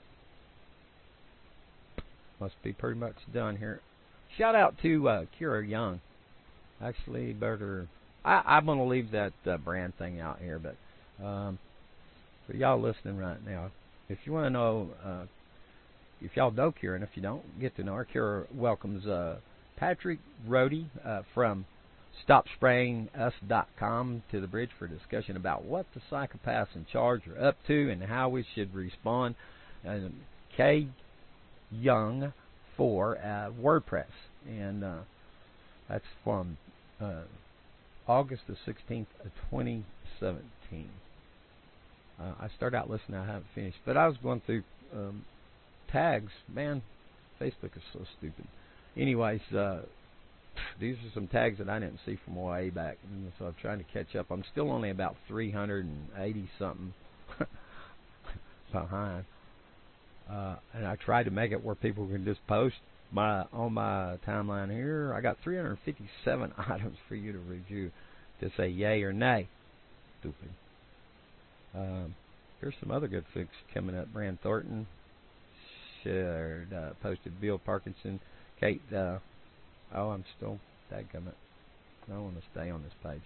must be pretty much done here. Shout out to uh, Kira Young. Actually, better. I, I'm going to leave that uh, brand thing out here, but um, for y'all listening right now, if you want to know, uh, if y'all know Kira, and if you don't, get to know her. Kira welcomes uh, Patrick Rohde uh, from stop spraying us dot com to the bridge for a discussion about what the psychopaths in charge are up to and how we should respond. And Kay Young for uh, WordPress, and uh, that's from uh, August the sixteenth of twenty seventeen. Uh, I started out listening, I haven't finished, but I was going through um, tags. Man, Facebook is so stupid. Anyways, uh, these are some tags that I didn't see from way back, and so I'm trying to catch up. I'm still only about three hundred eighty something behind, uh, and I tried to make it where people can just post my on my timeline here. I got three hundred fifty-seven items for you to review to say yay or nay. Stupid. Um, here's some other good fix coming up. Brand Thornton shared, uh, posted Bill Parkinson, Kate. Uh, oh, I'm still dadgummit. I want to stay on this page.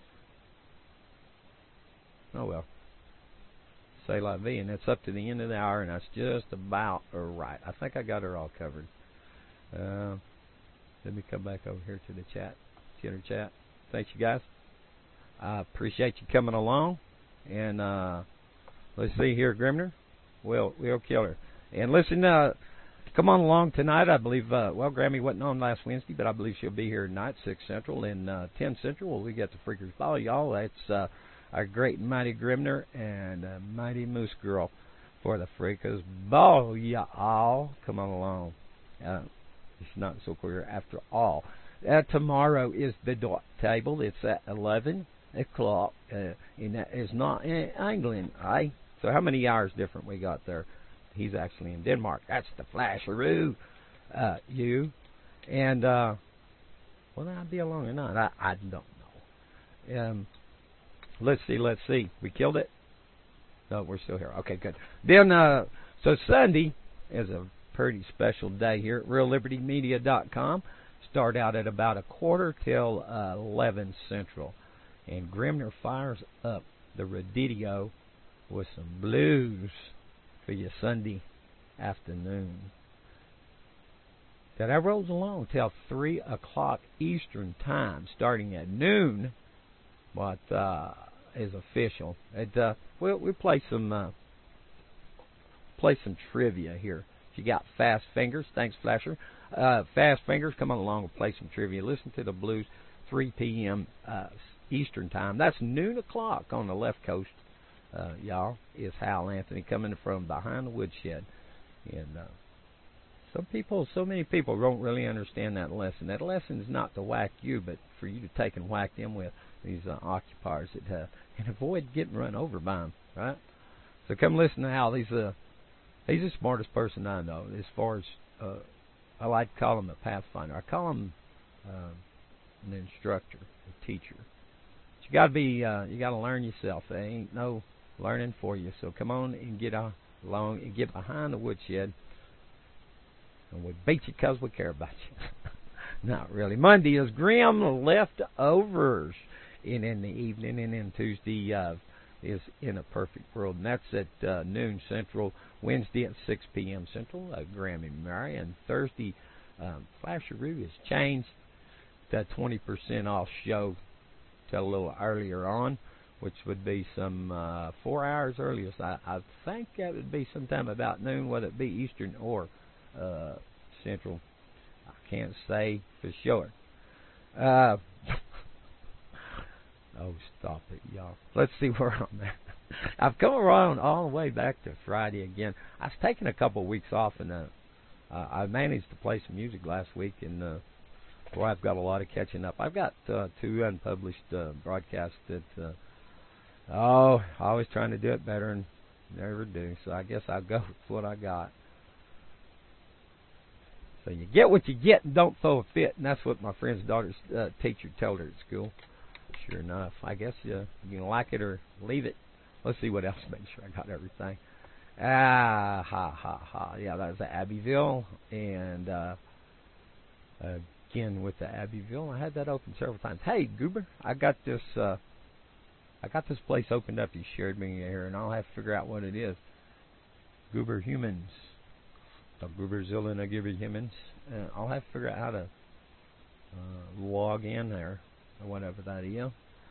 Oh well. Say la vie, and it's up to the end of the hour, and that's just about right. I think I got her all covered. Uh, let me come back over here to the chat, Twitter chat. Thanks, you guys. I appreciate you coming along. And uh, let's see here, Grimner. We'll we'll kill her. And listen, uh, come on along tonight. I believe. Uh, well, Grammy wasn't on last Wednesday, but I believe she'll be here tonight, six Central and uh, ten Central. Well, we got the Freakers Ball, y'all. That's uh, our great and mighty Grimner and uh, mighty Moose Girl for the Freakers Ball, y'all. Come on along. Uh, it's not so clear after all. Uh, tomorrow is the dot table. It's at eleven o'clock, uh, and that is not in England, eh? So how many hours different we got there? He's actually in Denmark. That's the Flasheroo, uh, you. And, uh, will I be along or not? I, I don't know. Um, let's see, let's see. We killed it? No, we're still here. Okay, good. Then, uh, so Sunday is a pretty special day here at real liberty media dot com. Start out at about a quarter till uh, eleven Central. And Grimner fires up the radio with some blues for your Sunday afternoon. Now, that rolls along till three o'clock Eastern Time, starting at noon, what uh, is official. It, uh, we'll, we'll play some uh, play some trivia here. If you got fast fingers, thanks, Flasher. Uh, fast fingers, come on along and play some trivia. Listen to the blues, three p.m. Uh, Eastern Time. That's noon o'clock on the left coast, uh, y'all, is Hal Anthony coming from behind the woodshed. And uh, some people, so many people don't really understand that lesson. That lesson is not to whack you, but for you to take and whack them with these uh, occupiers that uh, and avoid getting run over by them, right? So come listen to Hal. He's, uh, he's the smartest person I know as far as, uh, I like to call him a pathfinder. I call him uh, an instructor, a teacher. You gotta be, uh, you gotta learn yourself. There ain't no learning for you. So come on and get along and get behind the woodshed, and we beat you because we care about you. Not really. Monday is Grim Leftovers, and in the evening, and then Tuesday uh, is In a Perfect World, and that's at uh, noon Central. Wednesday at six p.m. Central, uh, Grammy Mary, and Thursday, um, Flasheroo has changed the twenty percent off show a little earlier on, which would be some uh, four hours earlier. So I, I think that would be sometime about noon, whether it be Eastern or uh, Central. I can't say for sure. Uh, oh, stop it, y'all. Let's see where I'm at. I've come around all the way back to Friday again. I was taking a couple of weeks off, and uh, uh, I managed to play some music last week, and uh, boy, I've got a lot of catching up. I've got uh, two unpublished uh, broadcasts that, uh, oh, always trying to do it better and never do, so I guess I'll go with what I got. So you get what you get and don't throw a fit, and that's what my friend's daughter's uh, teacher told her at school. Sure enough, I guess uh, you can like it or leave it. Let's see what else. Make sure I got everything. Ah, ha, ha, ha. Yeah, that was the Abbeville, and uh, again with the Abbeville, I had that open several times. Hey, Goober, I got this. Uh, I got this place opened up. You shared me here, and I'll have to figure out what it is. Goober Humans. The Gooberzilla and the Goober Humans. Uh, I'll have to figure out how to uh, log in there. Or whatever that is.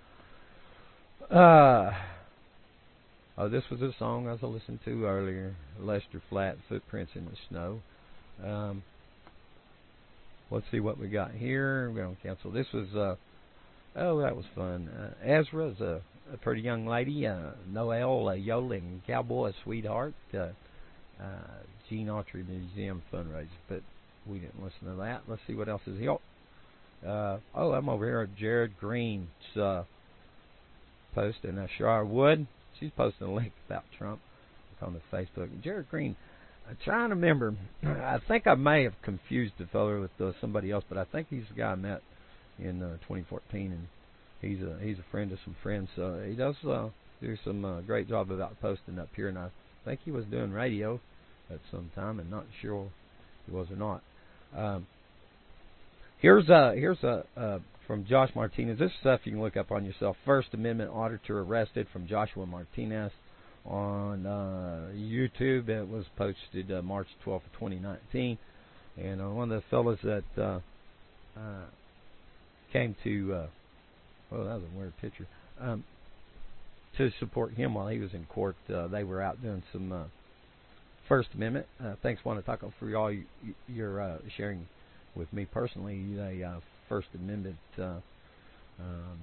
Uh, oh, this was a song I was listening to earlier. Lester Flatt, Footprints in the Snow. Um, let's see what we got here. We're going to cancel. This was, uh, oh, that was fun. Uh, Ezra's a, a pretty young lady. Uh, Noelle, a yodeling cowboy sweetheart. Uh, uh, Gene Autry Museum fundraiser. But we didn't listen to that. Let's see what else is here. Uh, oh, I'm over here at Jared Green's uh, post, and uh, Shar Wood, she's posting a link about Trump on the Facebook. Jared Green, I'm trying to remember. I think I may have confused the fellow with uh, somebody else, but I think he's the guy I met in uh, twenty fourteen, and he's a he's a friend of some friends. So he does uh, do some uh, great job about posting up here, and I think he was doing radio at some time, and not sure he was or not. Um, Here's a here's a uh, from Josh Martinez. This stuff you can look up on yourself. First Amendment auditor arrested from Joshua Martinez on uh, YouTube. It was posted uh, March twelfth, twenty nineteen, and uh, one of the fellows that uh, uh, came to uh, well, that was a weird picture um, to support him while he was in court. Uh, they were out doing some uh, First Amendment. Uh, thanks, want to talk for all you, you're uh, sharing. With me personally, the uh, First Amendment, uh, um,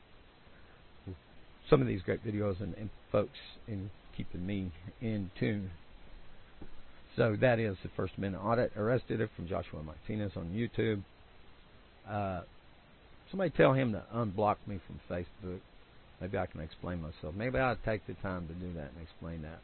some of these great videos and, and folks in keeping me in tune. So that is the First Amendment audit. Arrested it from Joshua Martinez on YouTube. Uh, somebody tell him to unblock me from Facebook. Maybe I can explain myself. Maybe I'll take the time to do that and explain that.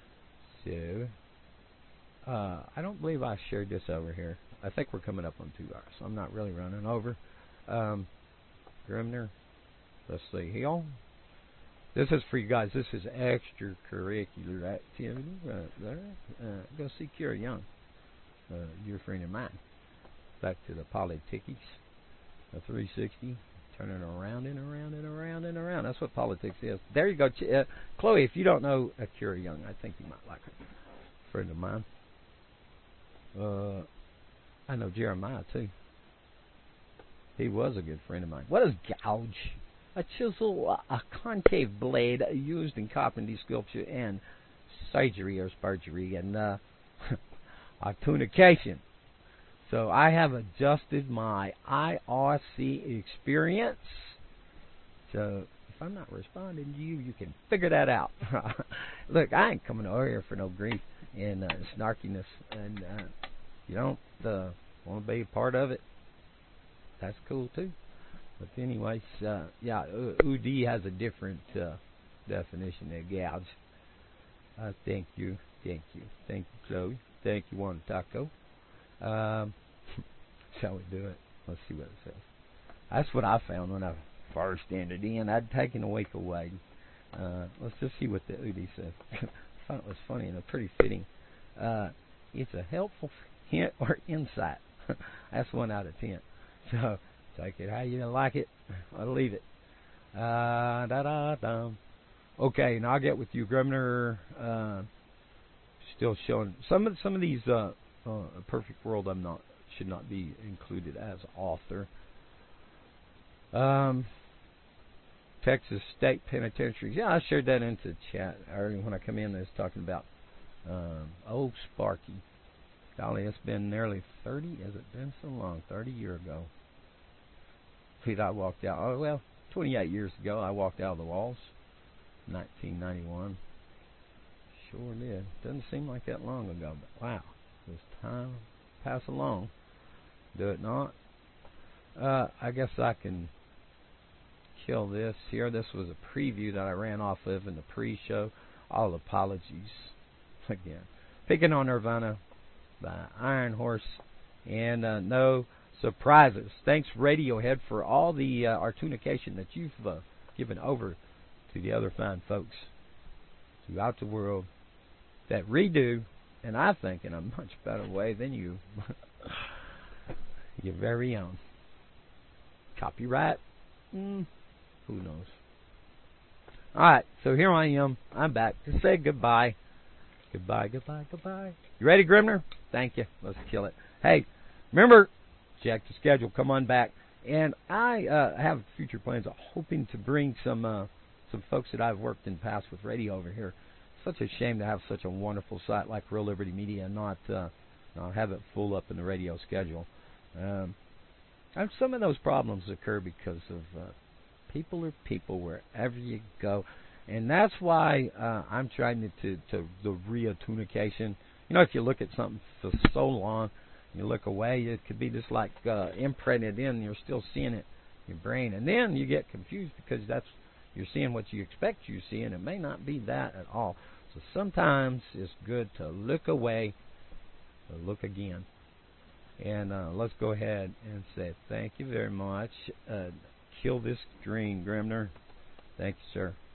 So, uh, I don't believe I shared this over here. I think we're coming up on two hours, so I'm not really running over. Um, Grimner, let's see here. This is for you guys. This is extracurricular activity right there. Uh, go see Kira Young, uh, your friend of mine. Back to the politics, a three sixty, turning around and around and around and around. That's what politics is. There you go, uh, Chloe. If you don't know uh, Kira Young, I think you might like her. Friend of mine. Uh. I know Jeremiah, too. He was a good friend of mine. What is gouge? A chisel, a concave blade used in carpentry, sculpture, and surgery or surgery, and uh, a tunication. So I have adjusted my I R C experience. So if I'm not responding to you, you can figure that out. Look, I ain't coming over here for no grief and uh, snarkiness, and uh, you don't uh, want to be a part of it, that's cool too. But anyways, uh, yeah, U D has a different uh, definition than gouge. Uh, thank you, thank you, thank you, Chloe. Thank you, One Taco. Um, shall we do it? Let's see what it says. That's what I found when I first entered in. I'd taken a week away. Uh, let's just see what the U D says. I thought it was funny and pretty fitting. Uh, it's a helpful hint or insight. That's one out of ten. So take it how you like it. I'll leave it. Uh, da da da. Okay, now I'll get with you, Grumner. Uh, still showing some of some of these. Uh, uh, Perfect World. I'm not should not be included as author. Um, Texas State Penitentiaries. Yeah, I shared that into the chat earlier when I come in. I was talking about um, old Sparky. Golly, it's been nearly thirty. Has it been so long? thirty years ago. Feet I walked out. Oh, well, twenty-eight years ago, I walked out of the walls. nineteen ninety-one. Sure did. Doesn't seem like that long ago, but wow, does time pass along? Do it not? Uh, I guess I can kill this here. This was a preview that I ran off of in the pre-show. All apologies again. Picking on Nirvana by Iron Horse, and uh, no surprises. Thanks, Radiohead, for all the uh, artunication that you've uh, given over to the other fine folks throughout the world that redo, and I think in a much better way than you, your very own. Copyright? Mm, who knows? Alright, so here I am. I'm back to say goodbye. Goodbye, goodbye, goodbye. You ready, Grimner? Thank you. Let's kill it. Hey, remember, check the schedule. Come on back. And I uh, have future plans of hoping to bring some uh, some folks that I've worked in the past with radio over here. Such a shame to have such a wonderful site like Real Liberty Media and not, uh, not have it full up in the radio schedule. Um, and some of those problems occur because of uh, people are people wherever you go. And that's why uh, I'm trying to, to, to the reatunication. You know, if you look at something for so long, you look away, it could be just like uh, imprinted in, you're still seeing it in your brain. And then you get confused because that's you're seeing what you expect you see, and it may not be that at all. So sometimes it's good to look away or look again. And uh, let's go ahead and say thank you very much. Uh, kill this green, Grimner. Thank you, sir.